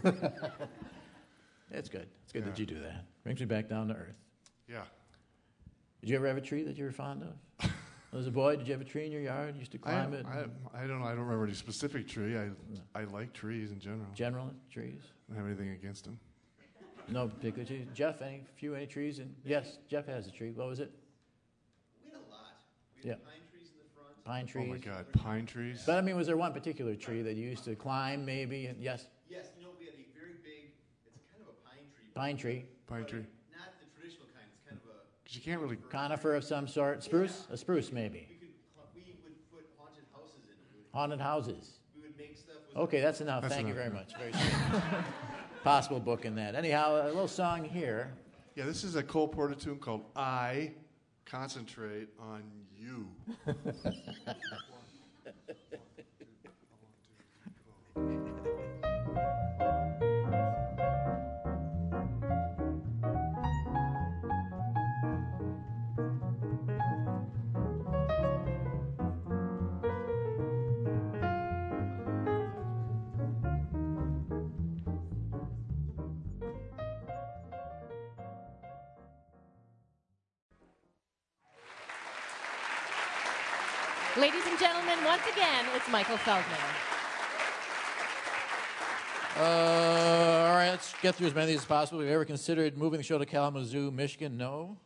It's good. It's good that you do that. Brings me back down to earth. Yeah. Did you ever have a tree that you were fond of? As a boy, did you have a tree in your yard? You used to climb it? I don't remember any specific tree. I like trees in general. General trees? I don't have anything against them. No particular trees. Jeff, any trees? Yes, Jeff has a tree. What was it? We had a lot. We had pine trees in the front. Pine trees. Oh my God, pine trees. But I mean, was there one particular tree that you used to climb, maybe? Yes. Yes, we had a very big. It's kind of a pine tree. Pine tree. Pine tree. Not the traditional kind. It's kind of a. Because you can't really. Conifer of some sort. Spruce. A spruce, maybe. We would put haunted houses in it. Haunted houses. We would make stuff. Okay, that's enough. Thank you very much. Very sweet. Possible book in that. Anyhow, a little song here. Yeah, this is a Cole Porter tune called "I Concentrate on You." Ladies and gentlemen, once again, it's Michael Feldman. All right, let's get through as many of these as possible. Have you ever considered moving the show to Kalamazoo, Michigan? No.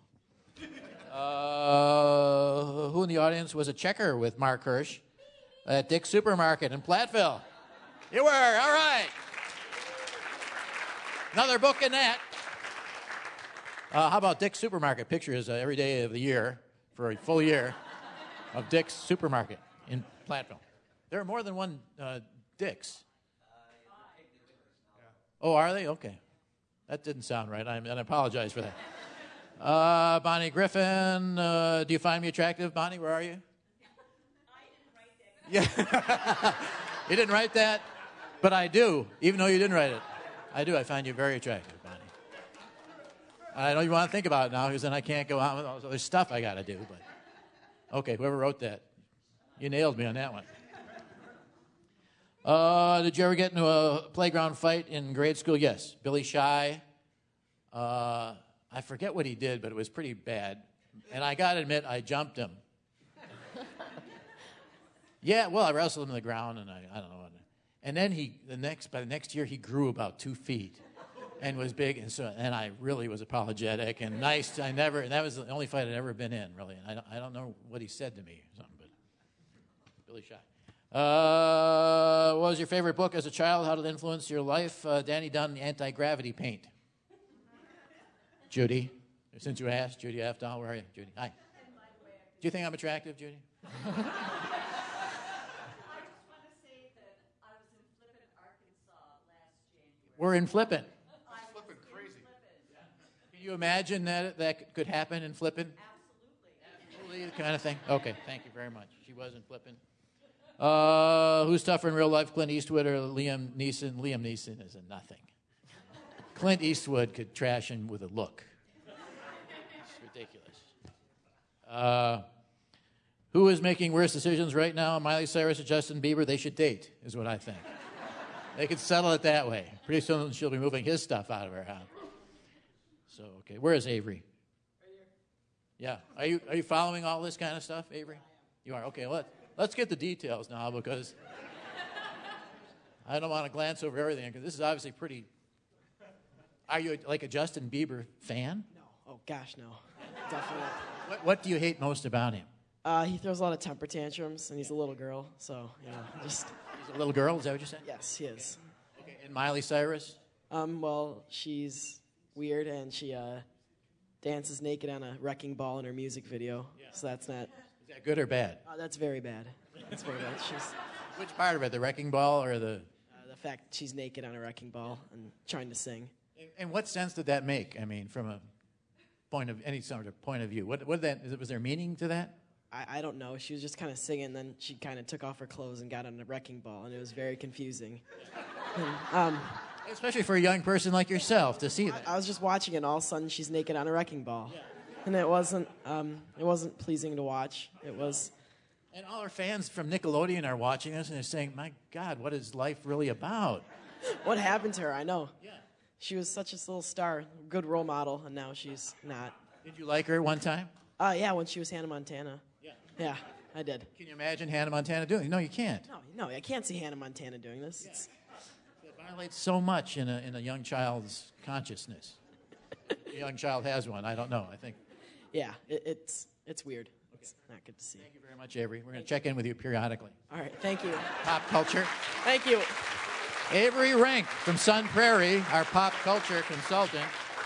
Who in the audience was a checker with Mark Hirsch at Dick's Supermarket in Platteville? You were, all right. Another book in that. How about Dick's Supermarket? Pictures every day of the year for a full year of Dick's Supermarket in Platteville. There are more than one Dick's. Oh, are they? Okay. That didn't sound right. I apologize for that. Bonnie Griffin, do you find me attractive? Bonnie, where are you? I didn't write that. Yeah. You didn't write that? But I do, even though you didn't write it. I do. I find you very attractive, Bonnie. I know you want to think about it now, because then I can't go on with all this other stuff I got to do, but... Okay, whoever wrote that, you nailed me on that one. Did you ever get into a playground fight in grade school? Yes. Billy Shy. I forget what he did, but it was pretty bad. And I got to admit, I jumped him. Yeah, well, I wrestled him on the ground, and I don't know. And then by the next year, he grew about 2 feet and was big, and I really was apologetic and nice. And that was the only fight I'd ever been in, really. And I don't know what he said to me or something, but Billy Shy. What was your favorite book as a child? How did it influence your life? Danny Dunn, Anti-Gravity Paint. Judy, since you asked, Judy Aftal, where are you? Judy, hi. Do you think I'm attractive, Judy? We're in Flippin. Flippin' crazy. Can you imagine that could happen in Flippin? Absolutely. Kind of thing? Okay, thank you very much. She was in Flippin. Who's tougher in real life, Clint Eastwood or Liam Neeson? Liam Neeson is a nothing. Clint Eastwood could trash him with a look. It's ridiculous. Who is making worse decisions right now? Miley Cyrus or Justin Bieber? They should date, is what I think. They could settle it that way. Pretty soon she'll be moving his stuff out of her house. So, okay. Where is Avery? Right here. Yeah. Are you following all this kind of stuff, Avery? You are? Okay. Let's get the details now, because I don't want to glance over everything, because this is obviously pretty... Are you like a Justin Bieber fan? No. Oh, gosh, no. definitely. What do you hate most about him? He throws a lot of temper tantrums, and he's a little girl, so, just... He's a little girl, is that what you said? Yes, he is. Okay. And Miley Cyrus? Well, she's weird, and she dances naked on a wrecking ball in her music video, so that's not... Is that good or bad? That's very bad. That's very bad. Which part of it, the wrecking ball or the... The fact she's naked on a wrecking ball and trying to sing. And what sense did that make? I mean, from a any sort of point of view. What was there meaning to that? I don't know. She was just kind of singing, then she kind of took off her clothes and got on a wrecking ball, and it was very confusing. And, especially for a young person like yourself to see that. I was just watching it, and all of a sudden she's naked on a wrecking ball, and it wasn't pleasing to watch. It was. And all our fans from Nickelodeon are watching this, and they're saying, "My God, what is life really about?" What happened to her? I know. Yeah. She was such a little star, good role model, and now she's not. Did you like her one time? Yeah, when she was Hannah Montana. Yeah. Yeah, I did. Can you imagine Hannah Montana doing it? No, you can't. No, I can't see Hannah Montana doing this. Yeah. It violates so much in a young child's consciousness. A young child has one. I don't know. I think. Yeah, it's weird. Okay. It's not good to see. Thank you very much, Avery. We're going to check in with you periodically. All right, thank you. Pop culture. Thank you. Avery Rank from Sun Prairie, our pop culture consultant.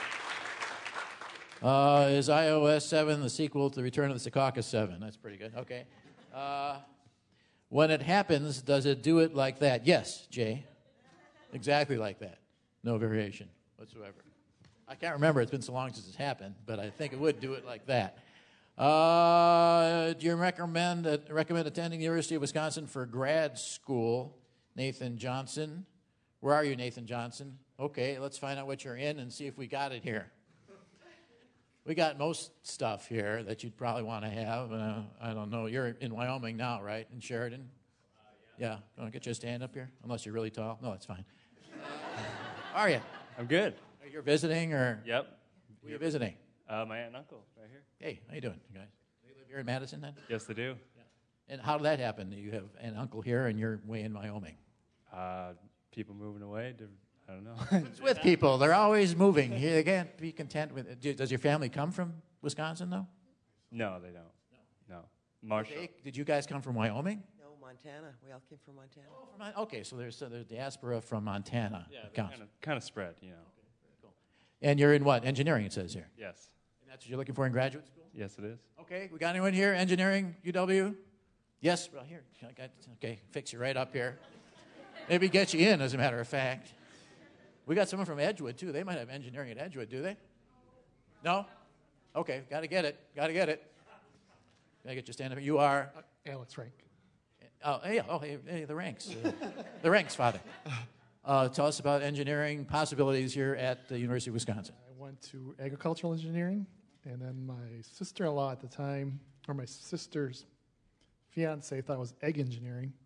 Is iOS 7 the sequel to Return of the Secaucus 7? That's pretty good. Okay. When it happens, does it do it like that? Yes, Jay. Exactly like that. No variation whatsoever. I can't remember. It's been so long since it's happened, but I think it would do it like that. Do you recommend attending the University of Wisconsin for grad school? Nathan Johnson. Where are you, Nathan Johnson? Okay, let's find out what you're in and see if we got it here. We got most stuff here that you'd probably want to have. I don't know. You're in Wyoming now, right? In Sheridan? Yeah. Want to get you a stand up here? Unless you're really tall. No, that's fine. How are you? I'm good. You're visiting or? Yep. Who are you visiting? My aunt and uncle right here. Hey, how you doing, you guys? They live here in Madison then? Yes, they do. Yeah. And how did that happen? You have an uncle here and you're way in Wyoming. People moving away. I don't know. It's with people. They're always moving. They can't be content with it. Does your family come from Wisconsin, though? No, they don't. No. Marshall. Did you guys come from Wyoming? No, Montana. We all came from Montana. Oh, okay, so there's diaspora from Montana. Yeah, kind of spread, you know. Okay, cool. And you're in what? Engineering, it says here. Yes. And that's what you're looking for in graduate school? Yes, it is. Okay, we got anyone here? Engineering, UW? Yes? Well, here. Okay, fix you right up here. Maybe get you in, as a matter of fact. We got someone from Edgewood, too. They might have engineering at Edgewood, do they? No? Okay, got to get it. Got to get it. Got to get you stand up. You are? Alex Rank. Oh, hey, the Ranks. The Ranks, Father. Tell us about engineering possibilities here at the University of Wisconsin. I went to agricultural engineering, and then my sister-in-law at the time, or my sister's fiance, thought it was egg engineering.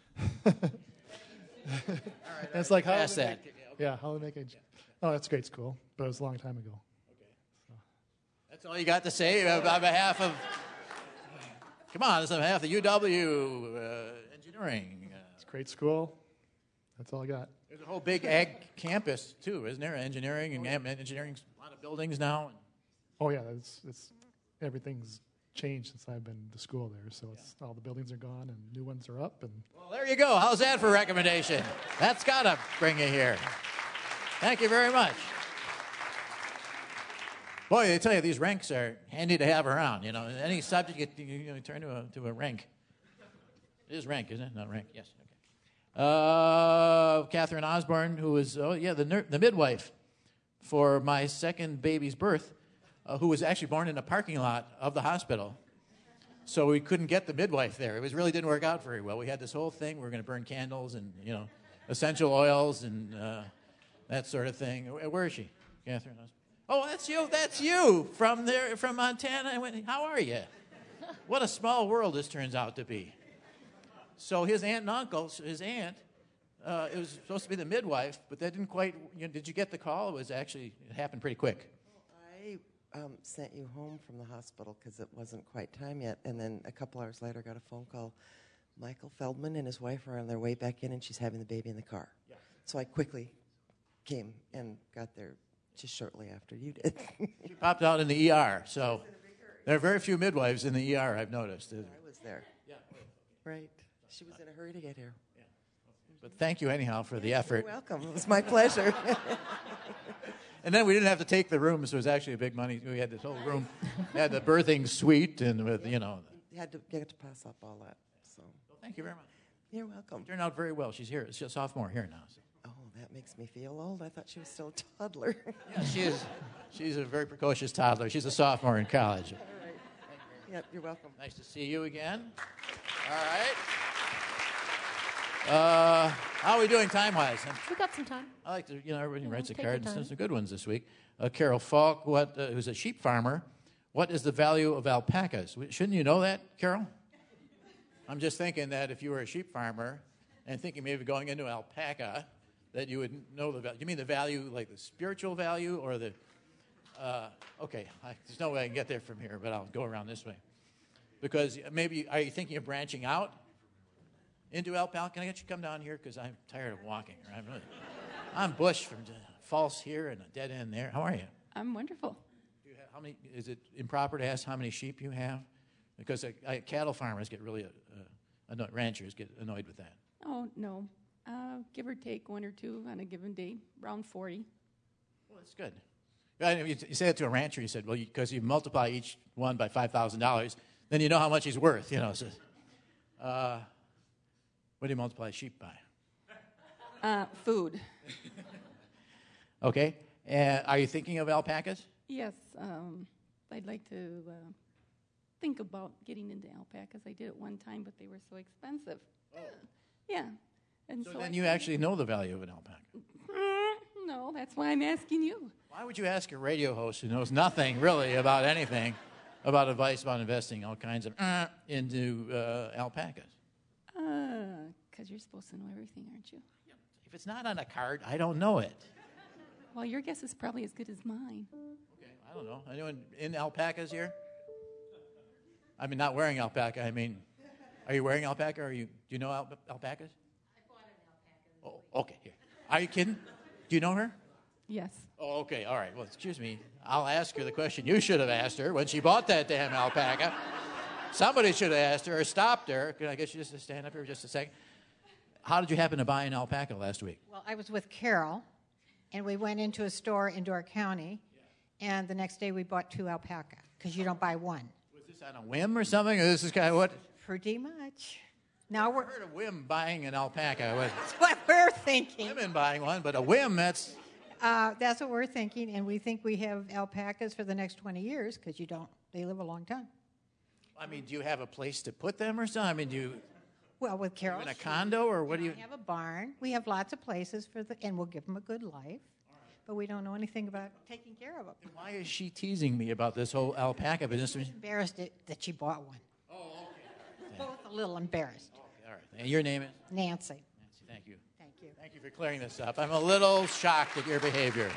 Right, it's like, how do they make it? Oh, that's great school, but it was a long time ago. Okay. So. That's all you got to say on behalf of, come on, it's on behalf of UW engineering. It's a great school. That's all I got. There's a whole big ag campus, too, isn't there? Engineering and engineering, a lot of buildings now. Oh, yeah, it's everything's changed since I've been to school there. So all the buildings are gone and new ones are up. And well, there you go. How's that for a recommendation? That's got to bring you here. Thank you very much. Boy, they tell you these ranks are handy to have around. You know, any subject you turn to a rank. It is rank, isn't it? Not rank. Yes. Okay. Catherine Osborne, who was the midwife for my second baby's birth. Who was actually born in a parking lot of the hospital. So we couldn't get the midwife there. It really didn't work out very well. We had this whole thing. We were going to burn candles and, essential oils and that sort of thing. Where is she? Catherine. Oh, that's you. That's you from Montana. I went, how are you? What a small world this turns out to be. So his aunt and uncle, it was supposed to be the midwife, but that didn't quite, did you get the call? It happened pretty quick. Sent you home from the hospital because it wasn't quite time yet. And then a couple hours later, got a phone call. Michael Feldman and his wife are on their way back in, and she's having the baby in the car. Yeah. So I quickly came and got there just shortly after you did. She popped out in the ER. So There are very few midwives in the ER, I've noticed. I was there. Yeah. Right. She was in a hurry to get here. But thank you anyhow for the effort. You're welcome. It was my pleasure. And then we didn't have to take the room, so it was actually a big money. We had this whole room. We had the birthing suite and with, You had to get to pass up all that. So. Well, thank you very much. You're welcome. Turned out very well. She's here. She's a sophomore here now. So. Oh, that makes me feel old. I thought she was still a toddler. Yeah, she is. She's a very precocious toddler. She's a sophomore in college. All right. Yep, you're welcome. Nice to see you again. All right. How are we doing time-wise? We got some time. I like to, everybody writes a take card. your time. There's some good ones this week. Carol Falk, who's a sheep farmer. What is the value of alpacas? Shouldn't you know that, Carol? I'm just thinking that if you were a sheep farmer and thinking maybe going into alpaca, that you would know the value. You mean the value, like the spiritual value, or the? Okay, there's no way I can get there from here, but I'll go around this way. Because maybe, are you thinking of branching out into alpaca? Can I get you to come down here? Because I'm tired of walking. I'm Bush from false here and a dead end there. How are you? I'm wonderful. How many? Is it improper to ask how many sheep you have? Because cattle farmers get really annoyed. Ranchers get annoyed with that. Oh, no. Give or take one or two on a given day, around 40. Well, that's good. You say it to a rancher. You said, well, because you multiply each one by $5,000, then you know how much he's worth. So, what do you multiply sheep by? Food. Okay. Are you thinking of alpacas? Yes. I'd like to think about getting into alpacas. I did it one time, but they were so expensive. Oh. Yeah. And so then you actually know the value of an alpaca. No, that's why I'm asking you. Why would you ask a radio host who knows nothing really about anything, about advice about investing all kinds of into alpacas? Because you're supposed to know everything, aren't you? If it's not on a card, I don't know it. Well, your guess is probably as good as mine. Okay, I don't know. Anyone in alpacas here? I mean, not wearing alpaca. I mean, are you wearing alpaca? Do you know alpacas? I bought an alpaca. Oh, okay. Here. Are you kidding? Do you know her? Yes. Oh, okay. All right. Well, excuse me. I'll ask her the question you should have asked her when she bought that damn alpaca. Somebody should have asked her or stopped her. Can I get you just to stand up here just a second? How did you happen to buy an alpaca last week? Well, I was with Carol, and we went into a store in Door County, and the next day we bought 2 alpaca, because you don't buy one. Was this on a whim or something? Or this is kind of what? Pretty much. Now we're heard of whim buying an alpaca. That's what we're thinking. Women buying one, but a whim, that's what we're thinking, and we think we have alpacas for the next 20 years, because they live a long time. I mean, do you have a place to put them or something? I mean, do you... Well, with Carol, in a condo, or what do you? We have a barn. We have lots of places and we'll give them a good life. But we don't know anything about taking care of them. Why is she teasing me about this whole alpaca business? She's embarrassed that she bought one. Oh, okay. Both a little embarrassed. Okay, all right. And your name is? Nancy. Nancy, thank you. Thank you. Thank you for clearing this up. I'm a little shocked at your behavior.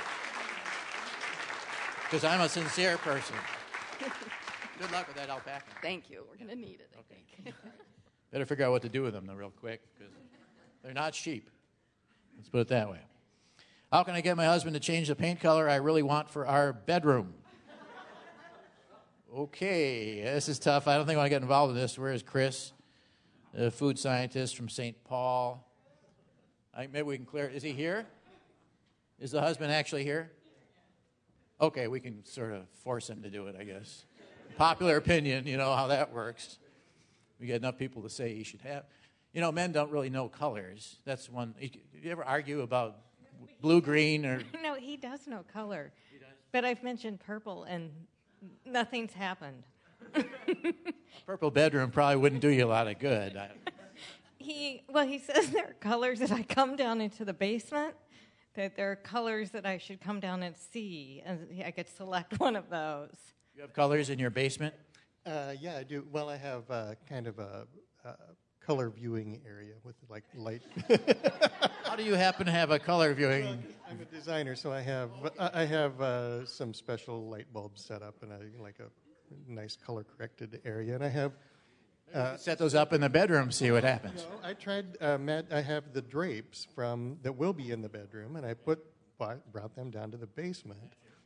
Because I'm a sincere person. Good luck with that alpaca. Thank you. We're going to need it, okay. I think. Better figure out what to do with them, though, real quick, because they're not sheep. Let's put it that way. How can I get my husband to change the paint color I really want for our bedroom? Okay, this is tough. I don't think I want to get involved in this. Where is Chris, a food scientist from St. Paul? Maybe we can clear it. Is he here? Is the husband actually here? Okay, we can sort of force him to do it, I guess. Popular opinion, you know how that works. We get enough people to say he should have. You know, men don't really know colors. That's one. Do you ever argue about blue, green, or? No, he does know color. He does? But I've mentioned purple, and nothing's happened. A purple bedroom probably wouldn't do you a lot of good. He says there are colors that I come down into the basement, that there are colors that I should come down and see, and I could select one of those. You have colors in your basement? Yeah, I do. Well, I have kind of a color viewing area with like light. How do you happen to have a color viewing? Well, I'm a designer, so I have some special light bulbs set up and like a nice color corrected area, and I have. Set those up in the bedroom, see what happens. No, I tried. I have the drapes that will be in the bedroom, and I brought them down to the basement.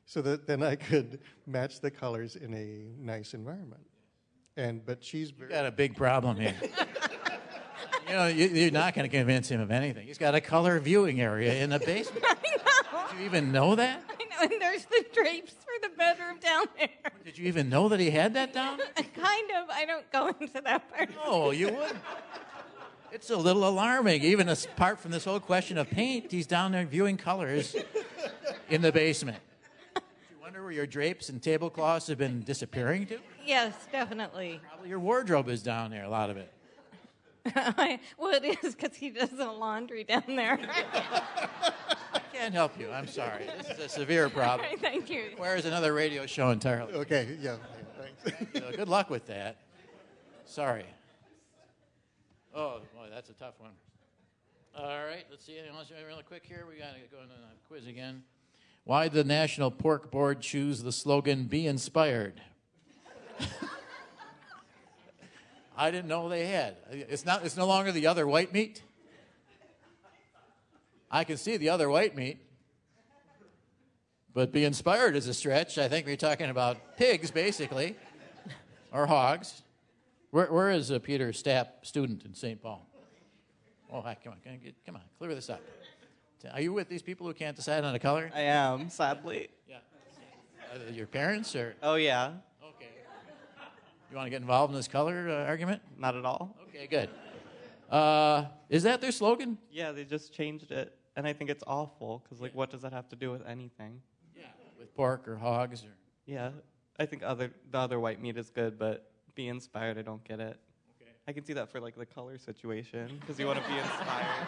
so that then I could match the colors in a nice environment. But she's You got a big problem here. You're not going to convince him of anything. He's got a color viewing area in the basement. I know. Did you even know that? I know, and there's the drapes for the bedroom down there. Did you even know that he had that down there? Kind of. I don't go into that part. No, you wouldn't. It's a little alarming. Even apart from this whole question of paint, he's down there viewing colors in the basement. Do you wonder where your drapes and tablecloths have been disappearing to? Yes, definitely. Probably your wardrobe is down there, a lot of it. Well, it is because he does the laundry down there. I can't help you. I'm sorry. This is a severe problem. All right, thank you. Requires another radio show entirely. Okay, yeah, thanks. Good luck with that. Sorry. Oh, boy, that's a tough one. All right, let's see. Anyone else really quick here? We got to go into the quiz again. Why did the National Pork Board choose the slogan, "Be Inspired"? I didn't know they had. It's no longer the other white meat. I can see the other white meat. But "be inspired" is a stretch. I think we're talking about pigs, basically, or hogs. Where is Peter Stapp, student in St. Paul? Oh, hi, come on, clear this up. Are you with these people who can't decide on a color? I am, sadly. Yeah. Your parents, or? Oh, yeah. Okay. You want to get involved in this color argument? Not at all. Okay, good. Is that their slogan? Yeah, they just changed it, and I think it's awful, because, what does that have to do with anything? Yeah. With pork or hogs? Or? Yeah, I think the other white meat is good, but "be inspired," I don't get it. Okay. I can see that for, the color situation, because you want to be inspired.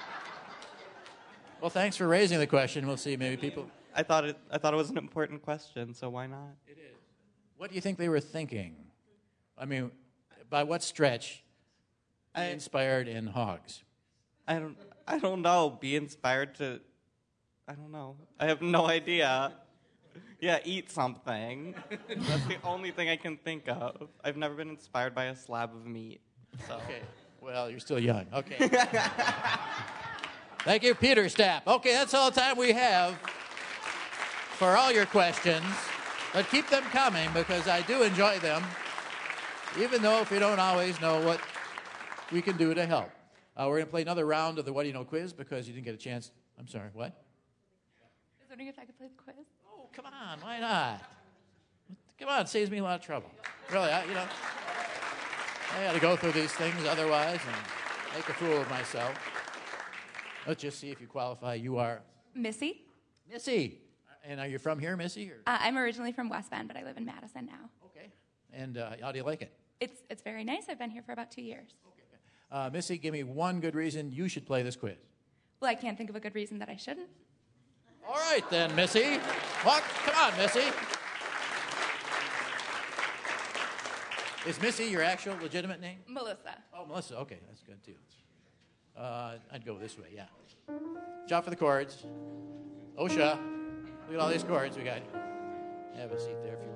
Well, thanks for raising the question. We'll see. Maybe people. I thought it was an important question, so why not? It is. What do you think they were thinking? I mean, by what stretch? Be inspired in hogs. I don't know. Be inspired to. I don't know. I have no idea. Yeah, eat something. That's the only thing I can think of. I've never been inspired by a slab of meat. So. Okay. Well, you're still young. Okay. Thank you, Peter Stapp. Okay, that's all the time we have for all your questions. But keep them coming, because I do enjoy them, even though if we don't always know what we can do to help. We're going to play another round of the What Do You Know quiz, because you didn't get a chance. I'm sorry, what? I was wondering if I could play the quiz. Oh, come on, why not? Come on, it saves me a lot of trouble. Really, I got to go through these things otherwise and make a fool of myself. Let's just see if you qualify. You are? Missy. Missy. And are you from here, Missy? Or? I'm originally from West Bend, but I live in Madison now. Okay. And how do you like it? It's very nice. I've been here for about 2 years. Okay. Missy, give me one good reason you should play this quiz. Well, I can't think of a good reason that I shouldn't. All right, then, Missy. What? Come on, Missy. Is Missy your actual legitimate name? Melissa. Oh, Melissa. Okay, that's good, too. I'd go this way, yeah. Jump for the chords. OSHA. Look at all these chords we got. Have a seat there if you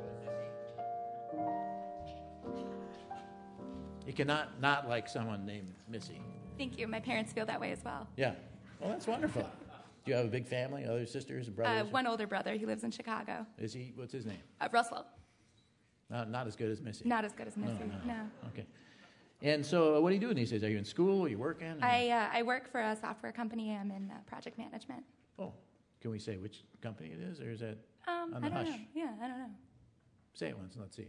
would. You cannot not like someone named Missy. Thank you. My parents feel that way as well. Yeah. Well, that's wonderful. Do you have a big family, other sisters and brothers? One older brother. He lives in Chicago. Is he? What's his name? Russell. Not as good as Missy. Not as good as Missy, no. Okay. And so what are you doing these days? Are you in school? Are you working? I work for a software company. I'm in project management. Oh. Can we say which company it is, or is that on the I don't hush? know. Yeah, I don't know. Say it once, let's see.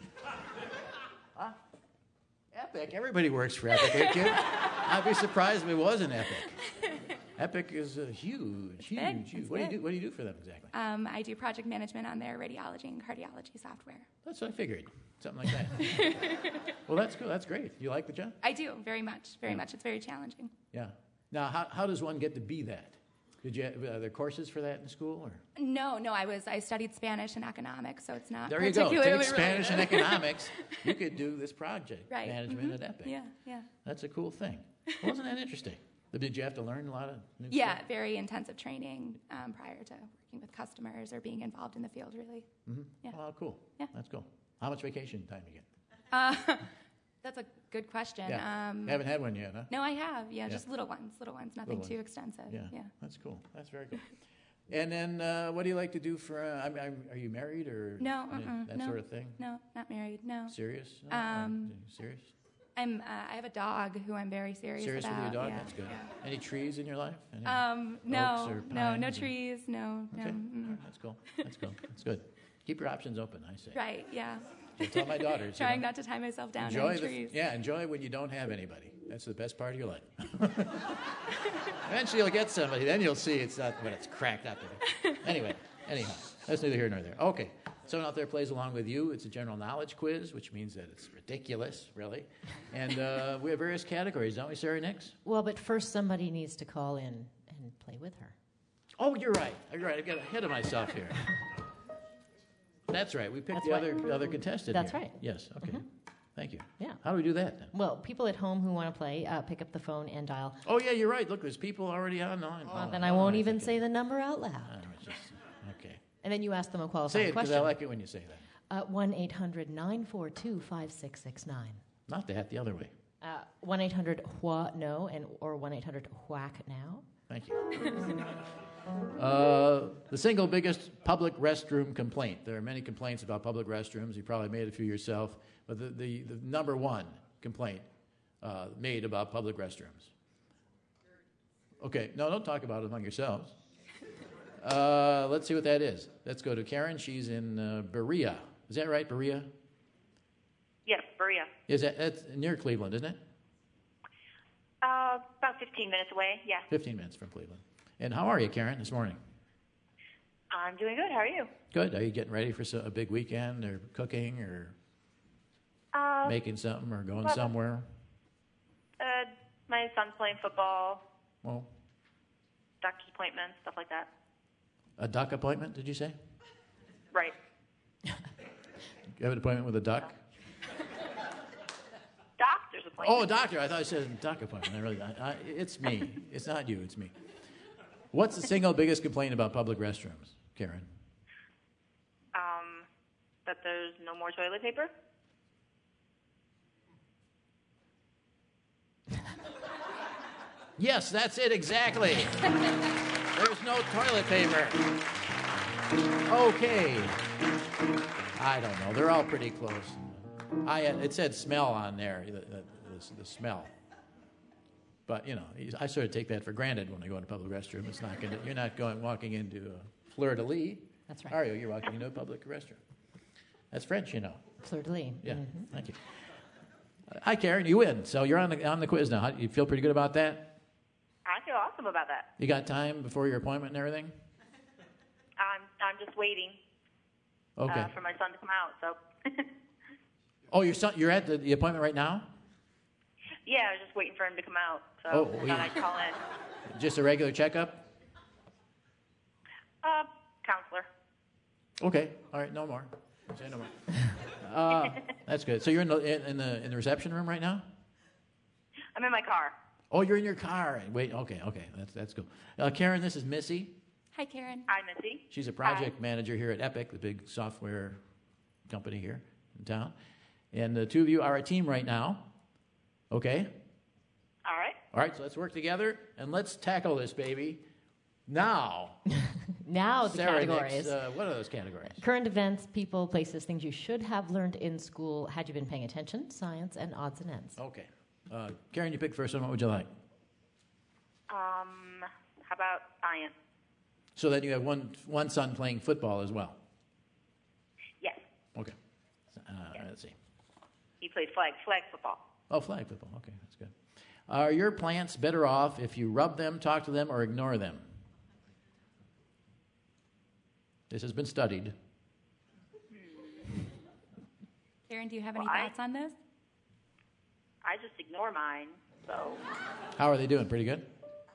Epic. Everybody works for Epic, ain't you? I'd be surprised if it wasn't Epic. Epic is huge. What do you do for them exactly? I do project management on their radiology and cardiology software. That's what I figured. Something like that. Well, that's cool. That's great. You like the job? I do, very much. Very much. It's very challenging. Yeah. Now, how does one get to be that? Are there courses for that in school? Or? No. I studied Spanish and economics, so it's not there you go. particularly Take Spanish and related. economics. You could do this project management at Epic. Yeah. That's a cool thing. Wasn't that interesting? Did you have to learn a lot of new Yeah, stuff? very intensive training prior to working with customers or being involved in the field, really. Mm-hmm. Yeah. Oh, cool. Yeah. That's cool. How much vacation time you get? That's a good question. Yeah. You haven't had one yet, huh? No, I have. Yeah, just little ones. Nothing Little too ones. extensive. Yeah. That's cool. That's very cool. And then, what do you like to do for? Are you married or No, that no, sort of thing? No, not married. No. Serious? Serious? I have a dog who I'm very serious Serious about. with your dog? Yeah. That's good. Any trees in your life? Any No, oaks or no pines? trees. No. Okay, that's cool. That's cool. That's good. Keep your options open, I say. Right. Yeah. I tell my daughters. Trying not to tie myself down to any trees. Enjoy when you don't have anybody. That's the best part of your life. Eventually you'll get somebody. Then you'll see it's not what it's cracked up to be. Anyhow, that's neither here nor there. Okay, someone out there plays along with you. It's a general knowledge quiz, which means that it's ridiculous, really. And we have various categories, don't we, Sarah Nix? Well, but first somebody needs to call in and play with her. Oh, you're right. I got ahead of myself here. That's right. We picked the other contestant. That's here. right. Yes. Okay. Mm-hmm. Thank you. Yeah. How do we do that then? Well, people at home who want to play, pick up the phone and dial. Oh yeah, you're right. Look, there's people already online. Well, then I won't even say the number out loud. Okay. And then you ask them a Say qualifying it because question. I like it when you say that. 1-800-942-5669. Not that. The other way. 1-800-WHA-NO or 1-800-WHACK-NOW. Thank you. The single biggest public restroom complaint. There are many complaints about public restrooms. You probably made a few yourself. But the number one complaint made about public restrooms. Okay. No, don't talk about it among yourselves. Let's see what that is. Let's go to Karen. She's in Berea. Is that right, Berea? Yes, Berea. That's near Cleveland, isn't it? About 15 minutes away, yeah. 15 minutes from Cleveland. And how are you, Karen, this morning? I'm doing good. How are you? Good. Are you getting ready for a big weekend or cooking or making something or going somewhere? My son's playing football, Well, duck appointments, stuff like that. a duck appointment, did you say? Right. You have an appointment with a duck? Doctor's appointment. Oh, a doctor. I thought you said duck appointment. It's me. It's not you. It's me. What's the single biggest complaint about public restrooms, Karen? That there's no more toilet paper. Yes, that's it exactly. There's no toilet paper. Okay. I don't know. They're all pretty close. It said smell on there, the smell. But, I sort of take that for granted when I go into a public restroom. You're not walking into a fleur-de-lis. That's right. Are you? You're walking into a public restroom. That's French, Fleur-de-lis. Yeah, Mm-hmm. thank you. Hi, Karen. You win. So you're on the quiz now. You feel pretty good about that? I feel awesome about that. You got time before your appointment and everything? I'm just waiting Okay. for my son to come out. So. Oh, you're at the appointment right now? Yeah, I was just waiting for him to come out. So Oh, I thought I'd call in. Just a regular checkup? Counselor. Okay. All right. No more. Say no more. That's good. So you're in the reception room right now? I'm in my car. Oh, you're in your car. Wait. Okay. That's cool. Karen, this is Missy. Hi, Karen. Hi, Missy. She's a project manager here at Epic, the big software company here in town. And the two of you are a team right now. Okay? All right. All right, so let's work together and let's tackle this, baby. Now. Now the Sarah, categories. what are those categories? Current events, people, places, things you should have learned in school had you been paying attention, science, and odds and ends. Okay. Karen, you pick first one. What would you like? How about science? So then you have one son playing football as well. Yes. Okay. Let's see. He plays flag football. Oh, flag football. Okay, that's good. Are your plants better off if you rub them, talk to them, or ignore them? This has been studied. Karen, do you have any thoughts on this? I just ignore mine. So. How are they doing? Pretty good?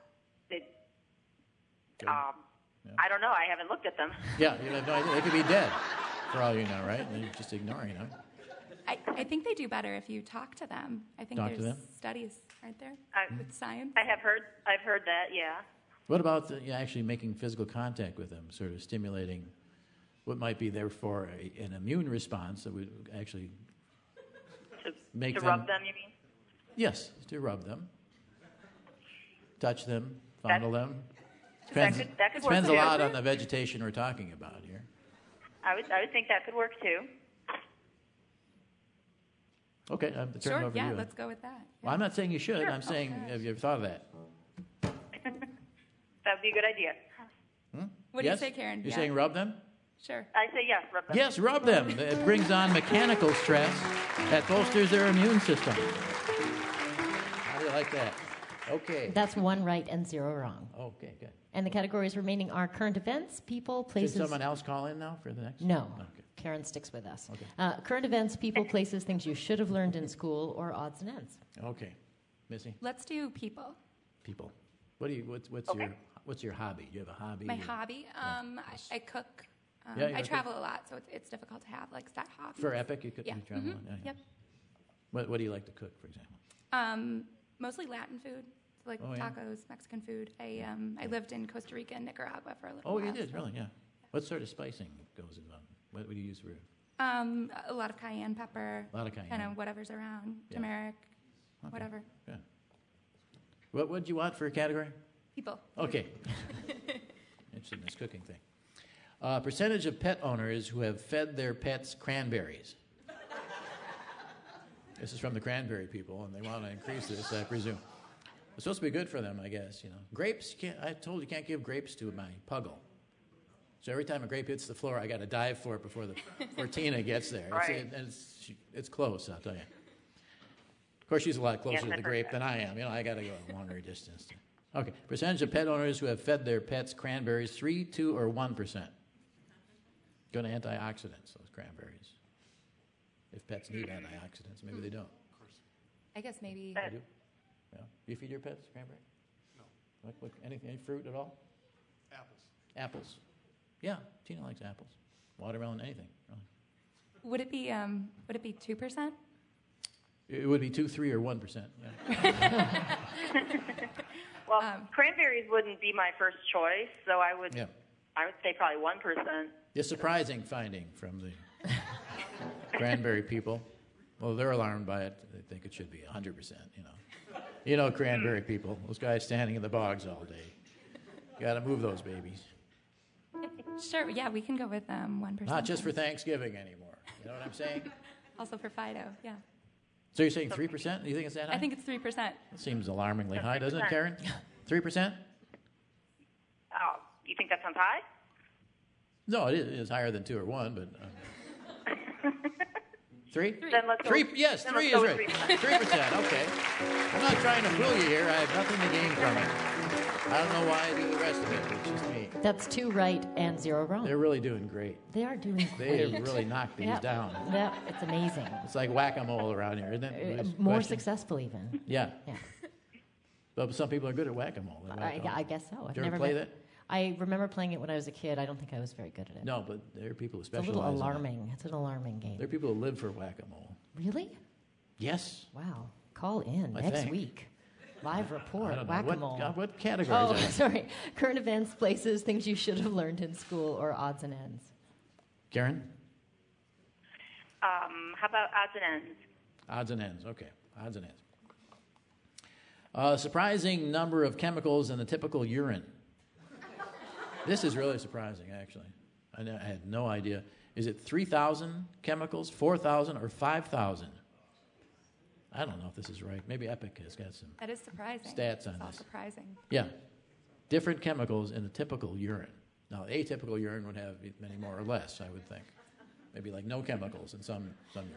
I don't know. I haven't looked at them. Yeah, you have no idea. They could be dead, for all you know, right? You're just ignoring them. I think they do better if you talk to them. I think Talk to there's them? studies, aren't there, with science? I've heard that. Yeah. What about actually making physical contact with them, sort of stimulating what might be there for an immune response that would actually make to them... rub them, you mean? Yes, to rub them, touch them, fondle them, Depends, that could work depends a too. lot on the vegetation we're talking about here. I would think that could work too. Okay, I'm turning Sure, over to yeah, you. let's go with that. Well, I'm not saying you should. Sure. I'm saying, have you ever thought of that? That would be a good idea. What do you Yes? say, Karen? You're Yeah. saying rub them? Sure. I say yes, rub them. Yes, rub them. It brings on mechanical stress that bolsters their immune system. How do you like that? Okay. That's 1 right and 0 wrong. Okay, good. And the categories remaining are current events, people, Should places. someone else call in now for the next? No. Okay. Karen sticks with us. Okay. Current events, people, places, things you should have learned in school, or odds and ends. Okay. Missy? Let's do people. People. What's your hobby? Do you have a hobby? My or- hobby? I cook. Yeah, you I cook? travel a lot, so it's difficult to have like that hobby. For Epic, you could Yeah. you travel. Mhm. Yeah, yeah. Yep. What do you like to cook, for example? Mostly Latin food, so like Oh, yeah. tacos, Mexican food. I lived in Costa Rica and Nicaragua for a little Oh, while. you did, so- really? Yeah. What sort of spicing goes involved? What do you use for? A lot of cayenne pepper. A lot of cayenne. Kind of whatever's around. Yeah. Turmeric. Okay. Whatever. Yeah. What do you want for a category? People. Okay. Interested in this cooking thing. Percentage of pet owners who have fed their pets cranberries. This is from the cranberry people, and they want to increase this, I presume. It's supposed to be good for them, I guess. You know, grapes. I told you can't give grapes to my puggle. So every time a grape hits the floor, I got to dive for it before Tina gets there. Right. It's close, I'll tell you. Of course, she's a lot closer Yes, to I've the heard grape that. than I am. You know, I got to go a longer distance. Okay, percentage of pet owners who have fed their pets cranberries, 3, 2, or 1%. Good antioxidants, those cranberries. If pets need antioxidants, maybe they don't. I guess maybe. They do? Yeah. Do you feed your pets cranberry? No. Any fruit at all? Apples. Apples. Yeah, Tina likes apples. Watermelon, anything, really. Would it be 2%? It would be 2, 3, or 1%. Yeah. Well, cranberries wouldn't be my first choice, so I would Yeah. say probably 1%. A surprising finding from the cranberry people. Well, they're alarmed by it. They think it should be 100%, You know cranberry people. Those guys standing in the bogs all day. You got to move those babies. Sure. Yeah, we can go with 1%. Not just for Thanksgiving anymore. You know what I'm saying? Also for Fido. Yeah. So you're saying 3%? Do you think it's that high? I think it's 3%. That seems alarmingly Yeah, high, doesn't it, 3%. Karen? 3%? Oh, you think that sounds high? No, it is higher than 2 or 1, but 3? Then let's go. 3? Yes, then 3 let's is go with right. 3%. Okay. I'm not trying to fool you here. I have nothing to gain from it. I don't know why I do the rest of it. It's just me. That's 2 right and 0 wrong. They're really doing great. They are doing They great. have really knocked these Yep. down. Yep, it's amazing. It's like whack-a-mole around here, isn't it? Nice More question. successful, even. Yeah. Yeah. But some people are good at whack-a-mole. They whack I guess so. I've Did you ever never play been- that? I remember playing it when I was a kid. I don't think I was very good at it. No, but there are people who It's a specialize little in it. alarming. It's an alarming game. There are people who live for whack-a-mole. Really? Yes. Wow. Call in I next think. week. Live report. I don't know. Whack-a-mole. What categories Oh, are there? sorry. Current events, places, things you should have learned in school, or odds and ends. Karen? How about odds and ends? Odds and ends. Okay. Odds and ends. Surprising number of chemicals in the typical urine. This is really surprising, actually. I had no idea. Is it 3,000 chemicals, 4,000, or 5,000? I don't know if this is right. Maybe Epic has got some That is surprising. stats on It's all this. surprising. Yeah. Different chemicals in the typical urine. Now, atypical urine would have many more or less, I would think. Maybe like no chemicals in some urine.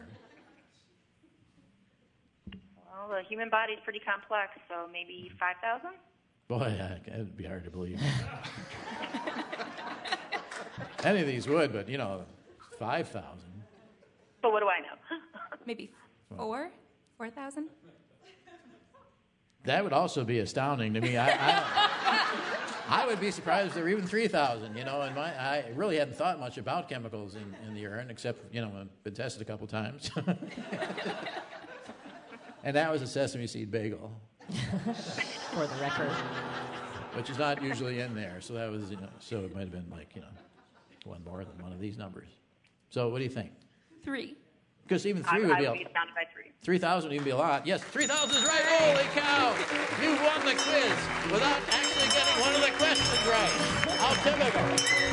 Well, the human body is pretty complex, so maybe 5,000? Boy, it would be hard to believe. Any of these would, but, 5,000. But what do I know? Maybe 4,000. That would also be astounding to me. I would be surprised if there were even 3,000, and I really hadn't thought much about chemicals in the urine, except, I've been tested a couple times. And that was a sesame seed bagel. For the record. Which is not usually in there, so that was, so it might have been like, one more than one of these numbers. So what do you think? 3. Because even I 3 would be would be astounded by 3. 3,000 would even be a lot. Yes, 3,000 is right. Holy cow! You won the quiz without actually getting one of the questions right. How typical.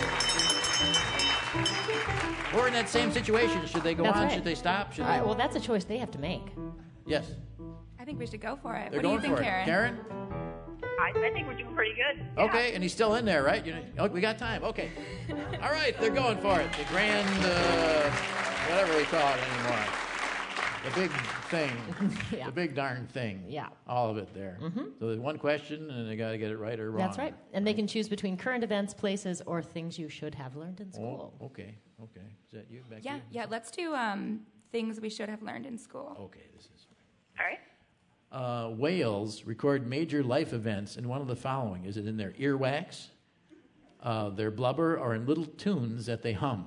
We're in that same situation. Should they go That's on? right. Should they stop? Should All right, they? well, that's a choice they have to make. Yes. I think we should go for it. They're What do you going think, for it. Karen? Karen? I think we're doing pretty good. Okay, and he's still in there, right? We got time. Okay. All right, they're going for it. The grand, whatever we call it anymore. The big thing. Yeah. The big darn thing. Yeah. All of it there. Mhm. So there's one question, and they got to get it right or wrong. That's right. And they can choose between current events, places, or things you should have learned in school. Oh, okay. Is that you, Becky? Yeah, let's do things we should have learned in school. Okay, this is. All right. Whales record major life events in one of the following. Is it in their earwax, their blubber, or in little tunes that they hum?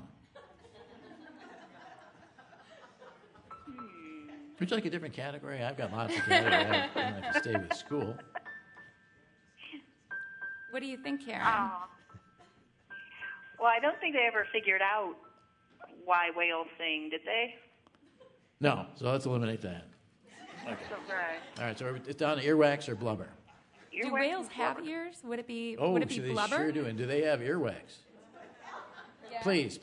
Would you like a different category? I've got lots of categories. I don't have to stay with school. What do you think, Karen? Well, I don't think they ever figured out why whales sing, did they? No, so let's eliminate that. Okay. Right. All right, so it's down to earwax or blubber. Do whales have ears? Would it be Oh, would it be they blubber? sure do. And do they have earwax? Yeah. Please.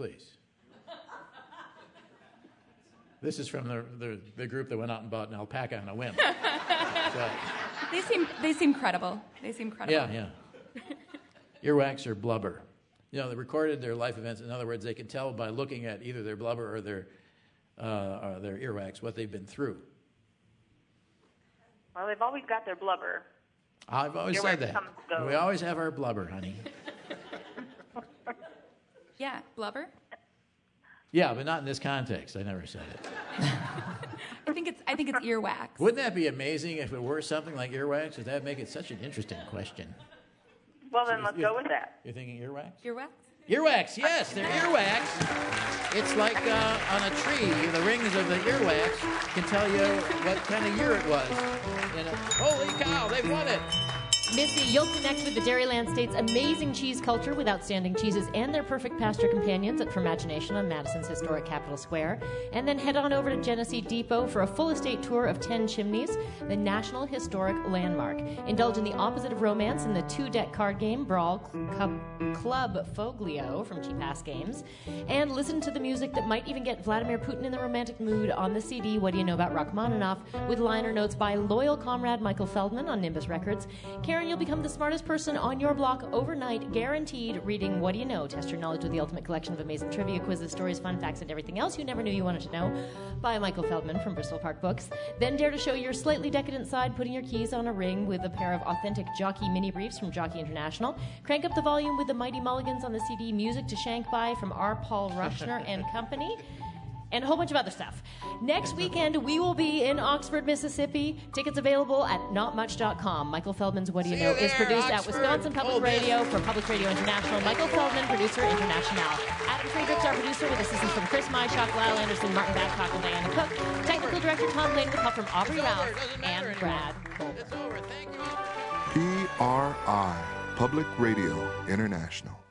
This is from the group that went out and bought an alpaca on a whim. So, They seem credible. yeah. Earwax or blubber. They recorded their life events. In other words, they can tell by looking at either their blubber or their earwax what they've been through. Well, they've always got their blubber. I've always said that. We always have our blubber, honey. Yeah, blubber. Yeah, but not in this context. I never said it. I think it's earwax. Wouldn't that be amazing if it were something like earwax? Would that make it such an interesting question? Well, then let's go with that. You're thinking earwax? Earwax? Earwax, yes, they're earwax. It's like on a tree. The rings of the earwax can tell you what kind of year it was. Holy cow, they won it. Missy, you'll connect with the Dairyland State's amazing cheese culture with outstanding cheeses and their perfect pasture companions at Formagination on Madison's historic Capitol Square. And then head on over to Genesee Depot for a full estate tour of 10 Chimneys, the National Historic Landmark. Indulge in the opposite of romance in the 2-deck card game Brawl Club Foglio from Cheap Ass Games. And listen to the music that might even get Vladimir Putin in the romantic mood on the CD What Do You Know About Rachmaninoff with liner notes by loyal comrade Michael Feldman on Nimbus Records. Karen, you'll become the smartest person on your block overnight, guaranteed, reading What Do You Know? Test your knowledge with the ultimate collection of amazing trivia, quizzes, stories, fun facts, and everything else you never knew you wanted to know by Michael Feldman from Bristol Park Books. Then dare to show your slightly decadent side, putting your keys on a ring with a pair of authentic Jockey mini briefs from Jockey International. Crank up the volume with the Mighty Mulligans on the CD Music to Shank By from R. Paul Rushner and Company. And a whole bunch of other stuff. Next weekend, we will be in Oxford, Mississippi. Tickets available at notmuch.com. Michael Feldman's What Do You Know is produced at Wisconsin Public Radio for Public Radio International. Michael Feldman, producer international. Adam Friedrichs, our producer, with assistance from Chris Myshak, Lyle Anderson, Martin Babcock, and Diana Cook. Technical director Tom Lane, with help from Aubrey Ralph and Brad Colbert. PRI, Public Radio International.